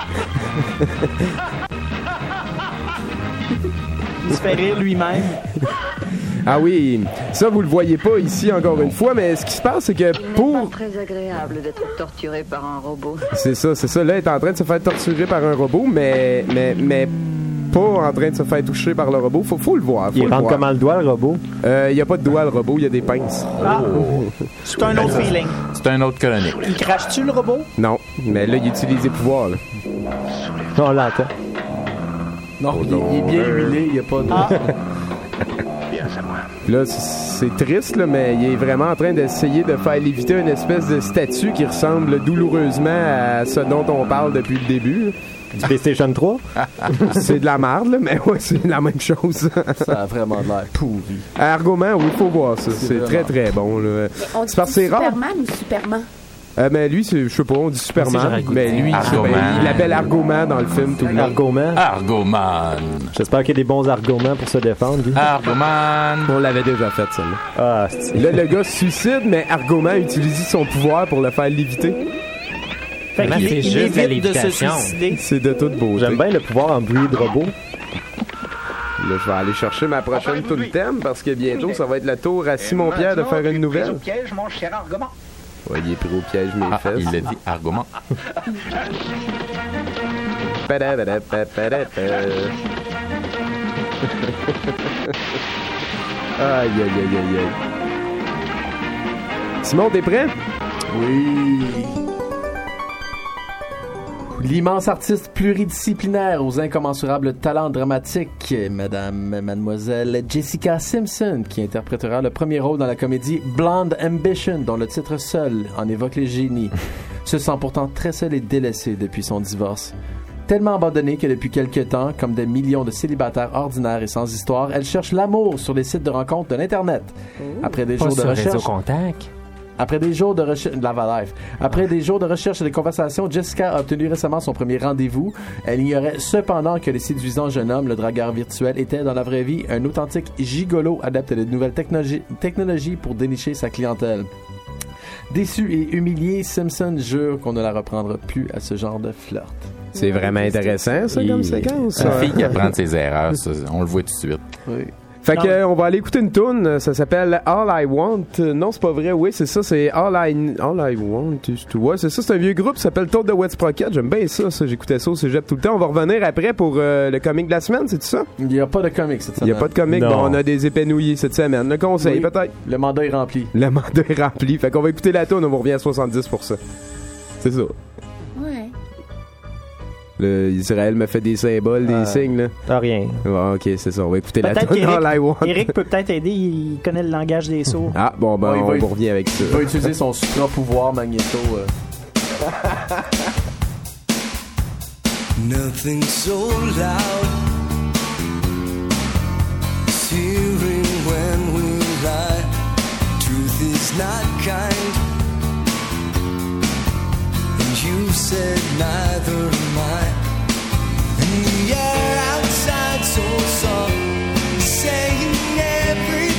Il se fait rire lui-même. Ah oui, ça vous le voyez pas ici encore une fois, mais ce qui se passe, c'est que pour... Très agréable d'être torturé par un robot. C'est ça, c'est ça. Là, il est en train de se faire torturer par un robot, mais, mais, mais pas en train de se faire toucher par le robot. Faut, faut le voir. Faut Il le rentre voir. comment le doigt, le robot? Euh, il y a pas de doigt, le robot, il y a des pinces. Ah, c'est un autre feeling. C'est un autre chronique. Il crache-tu le robot? Non, mais là, il utilise des pouvoirs, là. On l'entend. Non, il, il est bien huilé, il n'y a pas de... Ah. Bien, c'est moi. Là, c'est triste, là, mais il est vraiment en train d'essayer de faire léviter une espèce de statue qui ressemble douloureusement à ce dont on parle depuis le début. Du PlayStation trois? C'est de la merde, là, mais ouais, c'est la même chose. Ça a vraiment l'air pourri. Argoman, oui, il faut voir ça. C'est C'est très, vraiment- très bon. Là. On C'est parce dit que c'est rare. Superman ou Superman? Euh, mais lui, c'est, je sais pas, on dit Moi Superman, aussi, j'aurais goûté. mais lui, c'est- Argoman. ben, il l'appelle Argoman dans le film tout le long. Argoman. Argoman. J'espère qu'il y a des bons arguments pour se défendre, lui. Argoman. On l'avait déjà fait, ça. Là, Ah, c'est... là le gars se suicide, mais Argoman utilise son pouvoir pour le faire léviter. Fait Mais qu'il c'est il juste la évite de se lévitation. suicider. C'est de toute beauté. J'aime bien le pouvoir en bruit de robot. Là, je vais aller chercher ma prochaine tout le thème parce que bientôt, ça va être le tour à Simon-Pierre de faire une nouvelle. Au piège, mon cher Argoman. Ouais, il est pris au piège, mes Ah, fesses. il l'a dit, Argoman. Aïe, aïe, aïe, aïe, aïe. Simon, t'es prêt? Oui. L'immense artiste pluridisciplinaire aux incommensurables talents dramatiques, Madame, Mademoiselle Jessica Simpson, qui interprétera le premier rôle dans la comédie Blonde Ambition, dont le titre seul en évoque les génies, se sent pourtant très seule et délaissée depuis son divorce. Tellement abandonnée que depuis quelque temps, comme des millions de célibataires ordinaires et sans histoire, elle cherche l'amour sur les sites de rencontres de l'Internet. Après des Pas jours de sur Réseau recherche... Contact. Après des jours de recherche, Lava Life. Après des jours de recherche et de conversations, Jessica a obtenu récemment son premier rendez-vous. Elle ignorait cependant que le séduisant jeune homme, le dragueur virtuel, était dans la vraie vie un authentique gigolo adepte de nouvelles technologies, technologies pour dénicher sa clientèle. Déçu et humilié, Simpson jure qu'on ne la reprendra plus à ce genre de flirt. C'est vraiment intéressant, ça, comme séquence. Une ça. fille qui apprend de ses erreurs, ça, on le voit tout de suite. Oui. Fait Non. que euh, on va aller écouter une tune, ça s'appelle All I Want. Euh, Non, c'est pas vrai, oui, c'est ça, c'est All I All I Want is to. Ouais, c'est ça, c'est un vieux groupe, ça s'appelle Toad the Wet Sprocket. J'aime bien ça, ça, j'écoutais ça au cégep tout le temps. On va revenir après pour euh, le comic de la semaine, c'est ça? Il n'y a pas de comic cette Il semaine. y a pas de comic, Non. bon, on a des épanouillis cette semaine. Le conseil, Oui. peut-être. Le mandat est rempli. Le mandat est rempli, fait qu'on va écouter la tune, on va revenir à soixante-dix pour ça. C'est ça. Ouais. Le Israël me fait des symboles, des Euh, signes, là. Ah, rien. Ouais, ok, c'est ça, on va écouter la Peut-être tune All I Want. qu'Éric Eric peut peut-être aider, il connaît le langage des sourds. Ah, bon, ben, Ouais, il on va- va revenir avec ça. Il va utiliser son supra pouvoir magnéto. euh. Nothing so loud as hearing when we lie. Truth is not kind, and you said neither am I. And the air outside so soft, saying everything.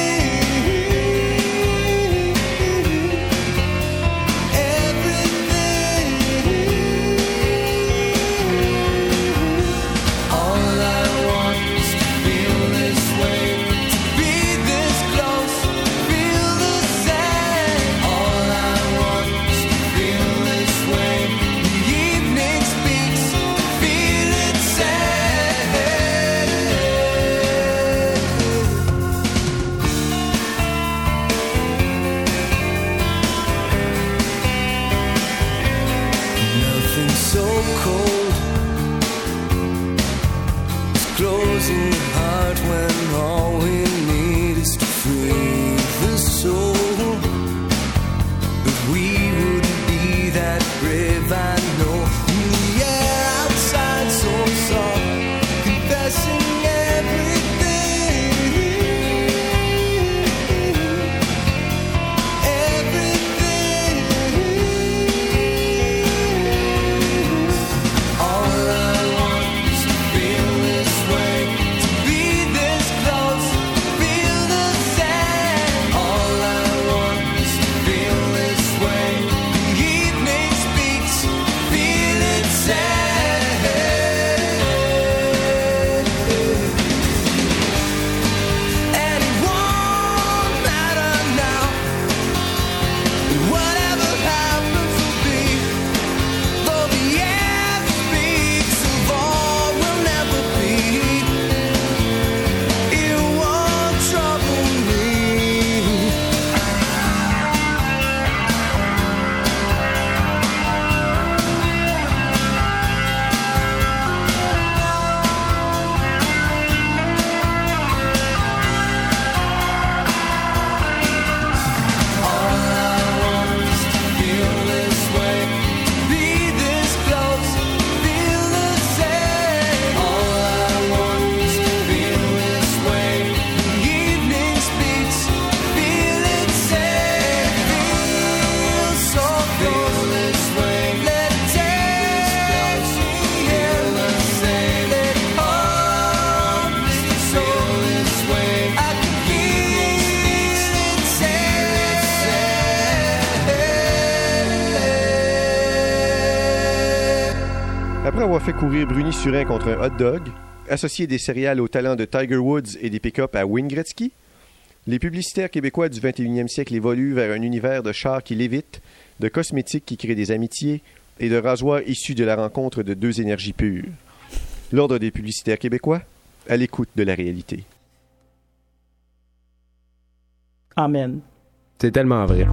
So cold, it's closing the heart when all we need is to free the soul. But we wouldn't be that brave, I know. In the air outside so soft, confessing Après avoir fait courir Bruni Surin contre un hot dog, associé des céréales aux talents de Tiger Woods et des pick-up à Wayne Gretzky, les publicitaires québécois du vingt et unième siècle évoluent vers un univers de chars qui lévitent, de cosmétiques qui créent des amitiés et de rasoirs issus de la rencontre de deux énergies pures. L'ordre des publicitaires québécois, à l'écoute de la réalité. Amen. C'est tellement vrai.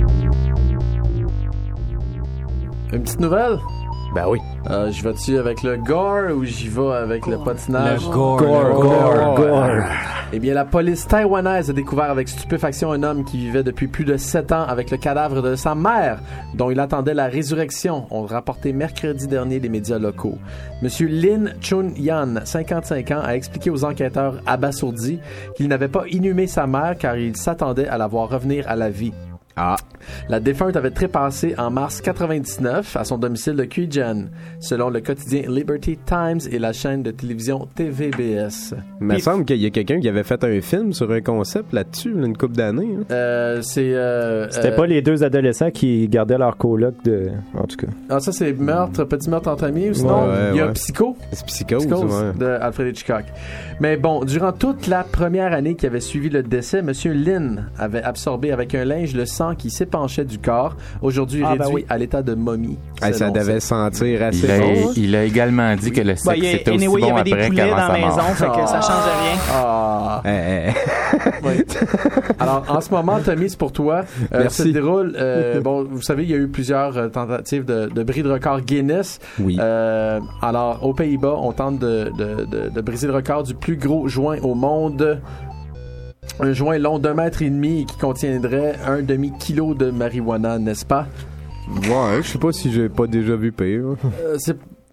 Une petite nouvelle? Ben oui. Euh, j'y vais-tu avec le gore ou j'y vais avec le patinage? Le gore, Gore, le gore, gore. gore. Eh bien, la police taïwanaise a découvert avec stupéfaction un homme qui vivait depuis plus de sept ans avec le cadavre de sa mère, dont il attendait la résurrection, ont rapporté mercredi dernier les médias locaux. Monsieur Lin Chun-yan, cinquante-cinq ans, a expliqué aux enquêteurs abasourdis qu'il n'avait pas inhumé sa mère car il s'attendait à la voir revenir à la vie. Ah. La défunte avait trépassé en mars quatre-vingt-dix-neuf à son domicile de Cuygen, selon le quotidien Liberty Times et la chaîne de télévision T V B S. Il me semble qu'il y a quelqu'un qui avait fait un film sur un concept là-dessus, là, une couple d'années. Hein. Euh, c'est... Euh, C'était euh, pas les deux adolescents qui gardaient leur coloc de... En tout cas. Ah, ça, c'est meurtre, petit meurtre entre amis, ou sinon, Ouais, ouais, il y a ouais. Psycho. C'est Psychose, Psychose ouais. de Alfred Hitchcock. Mais bon, durant toute la première année qui avait suivi le décès, M. Lynn avait absorbé avec un linge le sang qui s'épanchait du corps, aujourd'hui Ah, ben réduit oui. à l'état de momie. Hey, ça selon devait cette- sentir assez Il a, bon. il a également dit que le sexe Bah, il y a- était aussi anyway, il y bon avait des après poulets qu'avant dans la sa mort. maison, fait que ça change rien. Ah. Eh, eh. Oui. Alors, en ce moment, Tommy, c'est pour toi. Euh, Merci. se déroule, euh, bon, vous savez, il y a eu plusieurs euh, tentatives de, de bris de record Guinness. Oui. Euh, alors, aux Pays-Bas, on tente de, de, de, de briser le record du plus gros joint au monde. Un joint long d'un mètre et demi et qui contiendrait un demi-kilo de marijuana, n'est-ce pas? Ouais, je sais pas si j'ai pas déjà vu pire. Euh, c'est...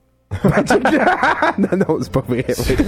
non, non, c'est pas vrai.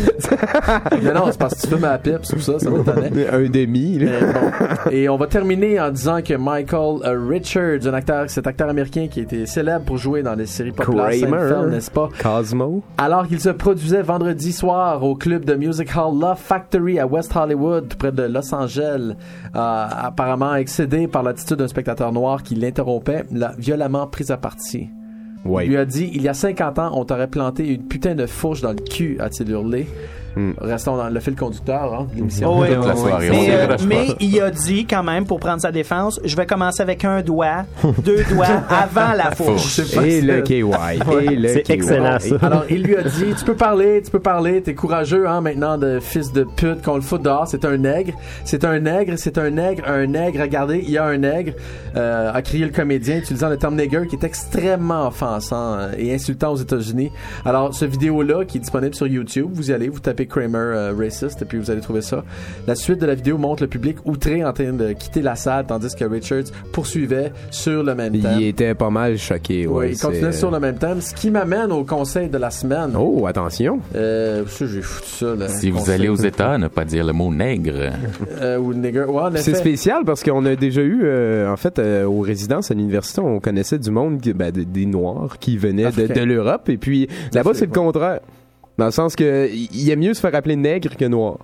non, non, c'est parce que tu fumes à la pipe, c'est pour ça, ça m'étonnait. Un demi, là. Mais bon. Et on va terminer en disant que Michael euh, Richards, un acteur, cet acteur américain qui était célèbre pour jouer dans les séries populaires Kramer, Seinfeld, n'est-ce pas? Cosmo. Alors qu'il se produisait vendredi soir au club de music hall Love Factory à West Hollywood, près de Los Angeles, euh, apparemment excédé par l'attitude d'un spectateur noir qui l'interrompait, l'a violemment pris à partie. Ouais. Il lui a dit, il y a cinquante ans, on t'aurait planté une putain de fourche dans le cul, a-t-il hurlé. Mm. Restons dans le fil conducteur hein, de l'émission. Oh, oui, Toute la oui, soirée, oui. on Mais, s'y euh, rattache mais pas. il a dit quand même, pour prendre sa défense, je vais commencer avec un doigt, deux doigts avant la fourche. Et le K Y. Et le C'est K Y. excellent, ça. Alors, il lui a dit, tu peux parler, tu peux parler, t'es courageux, hein, maintenant, de fils de pute, qu'on le fout dehors, c'est un nègre, c'est un nègre, c'est un nègre, un nègre, regardez, il y a un nègre, euh, a crié le comédien, utilisant le terme nègre, qui est extrêmement offensant euh, et insultant aux États-Unis. Alors, ce vidéo-là, qui est disponible sur YouTube, vous y allez, vous tapez Kramer euh, racist, et puis vous allez trouver ça. La suite de la vidéo montre le public outré en train de quitter la salle, tandis que Richards poursuivait sur le même thème. Il était pas mal choqué, ouais. Oui, il continuait c'est- sur le même thème, ce qui m'amène au conseil de la semaine. Oh, attention. Euh, ça, j'ai foutu ça, là. Si vous Conseil. allez aux États, ne pas dire le mot nègre. Euh, ou nigger. Ouais, en C'est effet. spécial parce qu'on a déjà eu, euh, en fait, euh, aux résidences à l'université, on connaissait du monde, qui- ben, de- des Noirs qui venaient de, Africains. de l'Europe. Et puis là-bas, c'est le contraire. Dans le sens que il il aime mieux se faire appeler nègre que noir.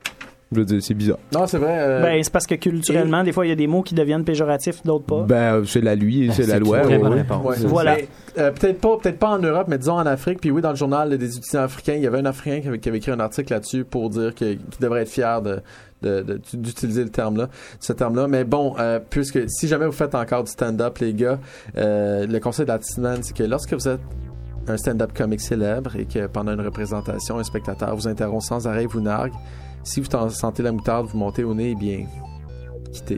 Je veux dire, c'est bizarre. Non, c'est vrai. euh, Ben, c'est parce que culturellement, des fois, il y a des mots qui deviennent péjoratifs, d'autres pas. Ben, c'est la lui, c'est la c'est loi. une très ouais, bonne ouais. réponse. ouais. Voilà. Mais, euh, peut-être pas, peut-être pas en Europe, mais disons en Afrique. Puis oui, dans le journal des étudiants africains, il y avait un Africain qui avait, qui avait écrit un article là-dessus pour dire que- qu'il devrait être fier de, de, de- d'utiliser le terme-là, ce terme-là. Mais bon, euh, puisque si jamais vous faites encore du stand-up, les gars, euh, le conseil de la semaine, c'est que lorsque vous êtes un stand-up comique célèbre et que pendant une représentation, un spectateur vous interrompt sans arrêt, vous nargue, si vous t'en- sentez la moutarde, vous montez au nez, eh bien, quittez.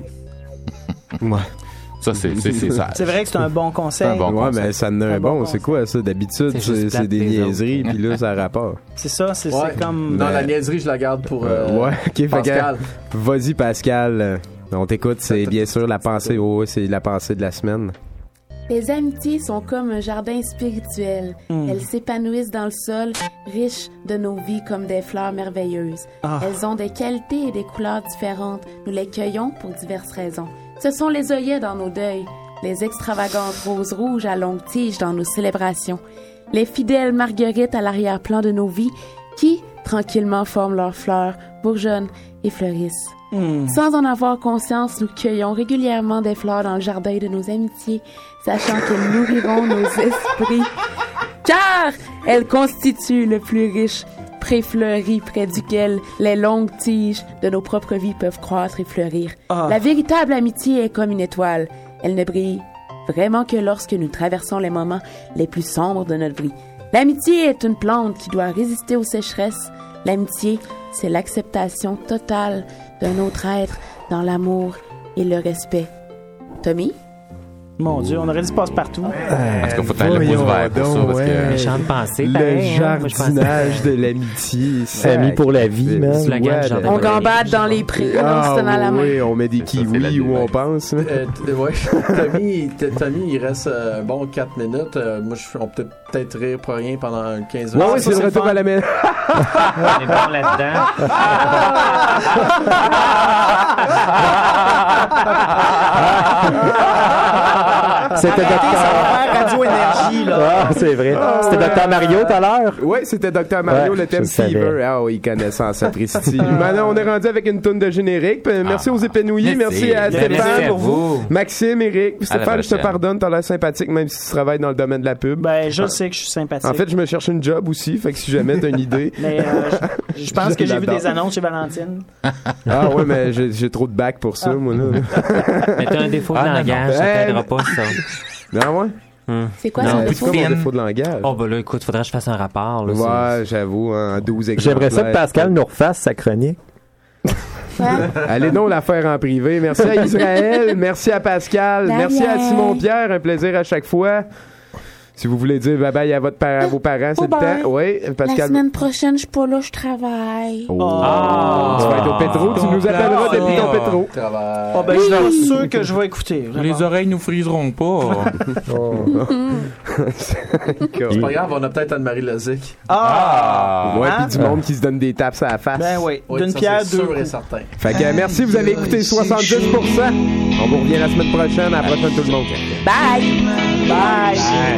Ouais. Ça, c'est c'est- c'est ça. C'est vrai que c'est un bon conseil. C'est un bon Ouais, conseil. mais ça en a un Un bon bon. C'est quoi ça? D'habitude, C'est juste c'est plate c'est des les autres. niaiseries, puis là, ça rapporte. C'est ça, c'est Ouais. c'est comme... Non, Ben, la niaiserie, je la garde pour euh, Euh, ouais, ok, fait que- Pascal. Vas-y, Pascal. Euh, On t'écoute, c'est bien sûr la pensée. Oh, ouais, c'est la pensée de la semaine. Les amitiés sont comme un jardin spirituel. Mm. Elles s'épanouissent dans le sol, riches de nos vies comme des fleurs merveilleuses. Ah. Elles ont des qualités et des couleurs différentes. Nous les cueillons pour diverses raisons. Ce sont les œillets dans nos deuils, les extravagantes roses rouges à longues tiges dans nos célébrations, les fidèles marguerites à l'arrière-plan de nos vies qui, tranquillement, forment leurs fleurs, bourgeonnent et fleurissent. Hmm. Sans en avoir conscience, nous cueillons régulièrement des fleurs dans le jardin de nos amitiés, sachant qu'elles nourriront nos esprits, car elles constituent le plus riche pré fleuri près duquel les longues tiges de nos propres vies peuvent croître et fleurir. Ah. La véritable amitié est comme une étoile. Elle ne brille vraiment que lorsque nous traversons les moments les plus sombres de notre vie. L'amitié est une plante qui doit résister aux sécheresses. L'amitié, c'est l'acceptation totale d'un autre être dans l'amour et le respect. Tommy? Mon Dieu, on aurait dit se passe partout. En tout cas, faut aller le pouce vert pour ça, parce que... Méchante pensée, Le pareil, hein. Moi, je pensais- jardinage de l'amitié. Amis pour la vie, man. Slogan du jardin On pour la vie. gambade dans les prés, en Ah, se tenant la main. oui, on met des c'est la kiwis où on démarche. pense. là. Euh, t- ouais, Tommy, t- Tommy, il reste euh, un bon quatre minutes. Euh, moi, je, on peut peut-être rire pour rien pendant quinze Ouais, minutes. ouais, c'est le retour à la maison. On est bon là-dedans. C'était Arrêtez, ça va faire Radio Énergie, là. Ah, c'est vrai. C'était Docteur Mario tout à l'heure? Oui, c'était Docteur Mario, Ouais, le thème je savais. Fever. Ah oui, il connaît ça en sapristi. Maintenant, on est rendu avec une toune de générique. Puis, merci aux épanouis. Merci, merci. à Merci Stéphane. à vous. Maxime, Eric. Puis À la Stéphane, je te prochaine. pardonne. T'as l'air sympathique, même si tu travailles dans le domaine de la pub. Ben, je sais que je suis sympathique. En fait, je me cherche une job aussi. Fait que si jamais t'as une idée. Mais euh, je, je pense que j'ai vu l'adore. des annonces chez Valentine. Ah ouais, mais j'ai j'ai trop de bac pour ça, moi, là. Mais t'as un défaut de Ah, non, langage, non. ça Eh, t'aidera pas, ça. Non, ouais? C'est quoi Non, son plus de défaut? C'est quoi mon fine. défaut de langage? Oh, ben là, écoute, faudrait que je fasse un rapport, là. Ouais, j'avoue, hein, en douze exemplaires. J'aimerais ça que Pascal nous refasse sa chronique. Allez donc la faire en privé. Merci à Israël, merci à Pascal, Bye merci à bye. Simon-Pierre, un plaisir à chaque fois. Si vous voulez dire bye-bye à, votre par- à vos parents, c'est le Bye-bye. temps. Oui, La Pascal. semaine prochaine, je suis pas là, je travaille. Oh. Tu vas être au pétro, tu nous appelleras depuis ton pétro. Oh, ben, je suis sûr que je vais écouter. vraiment. Les oreilles nous friseront pas. C'est pas grave, on a peut-être Anne-Marie Lozic. Ah! Ouais, Hein? puis du monde qui se donne des tapes à la face. Ben oui, Oui, d'une ça, pierre, c'est deux sûr et coups. certain. Fait que euh, merci, vous avez écouté soixante-dix pour cent. On vous revient la semaine prochaine. À la prochaine tout le monde. Bye! Bye!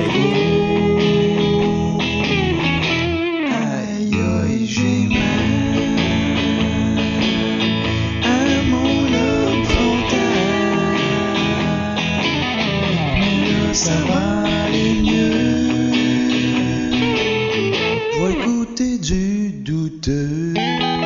Aïe, aïe, j'ai mal à mon lobe frontal. Mais là, ça va aller mieux. Je vais écouter du douteux.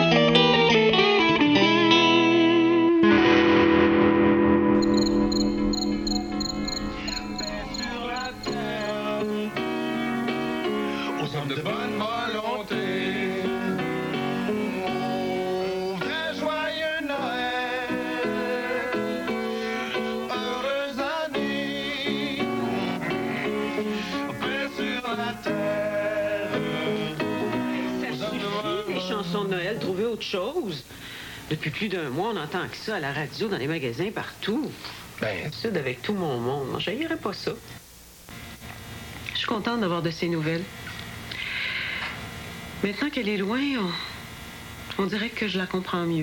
Aux hommes de bonne volonté. Oh, très joyeux Noël, heureuse année, paix sur la terre. Ça suffit, les chansons de Noël, trouver autre chose. Depuis plus d'un mois, on entend que ça à la radio, dans les magasins, partout. Ben, sud avec tout mon monde. Moi, j'haïrais pas ça. Je suis contente d'avoir de ces nouvelles. Maintenant qu'elle est loin, on, on dirait que je la comprends mieux.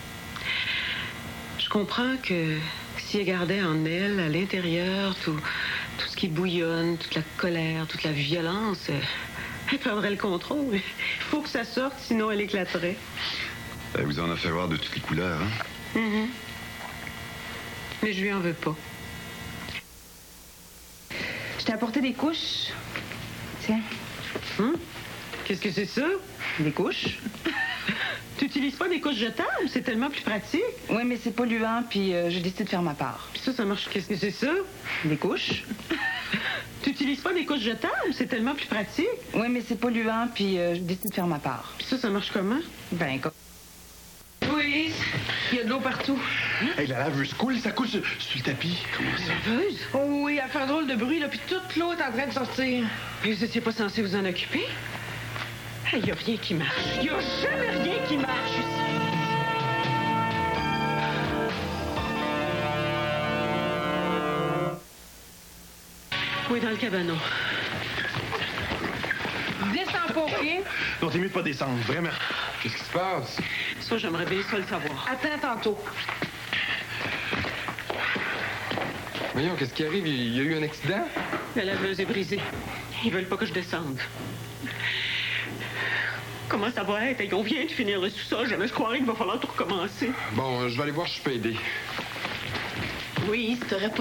Je comprends que si elle gardait en elle, à l'intérieur, tout, tout ce qui bouillonne, toute la colère, toute la violence, euh, elle perdrait le contrôle. Il faut que ça sorte, sinon elle éclaterait. Elle vous en a fait voir de toutes les couleurs, hein? Mhm. Mais je lui en veux pas. Je t'ai apporté des couches. Tiens. Hum? Qu'est-ce que c'est ça? Des couches. Tu n'utilises pas des couches jetables? C'est tellement plus pratique. Oui, mais c'est polluant, puis euh, j'ai décidé de faire ma part. Puis ça, ça marche. Qu'est-ce que c'est ça? Des couches. Tu n'utilises pas des couches jetables? C'est tellement plus pratique. Oui, mais c'est polluant, puis euh, j'ai décidé de faire ma part. Puis ça, ça marche comment? Ben, comme... Oui, il y a de l'eau partout. Hey, la laveuse coule, ça coule sur, sur le tapis. Comment ça? Laveuse? Oh oui, elle fait un drôle de bruit, là, puis toute l'eau est en train de sortir. Et vous étiez pas censé vous en occuper? Il n'y a rien qui marche. Il n'y a jamais rien qui marche ici. Oui, dans le cabanon. Descends pas, OK? Non, t'es mieux de pas descendre, vraiment. Qu'est-ce qui se passe? Ça, j'aimerais bien ça le savoir. Attends tantôt. Voyons, qu'est-ce qui arrive? Il y a eu un accident? La laveuse est brisée. Ils veulent pas que je descende. Comment ça va être? On vient de finir le sous-sol. Jamais je croirais qu'il va falloir tout recommencer. Bon, euh, je vais aller voir si je peux aider. Oui, si t'aurais pas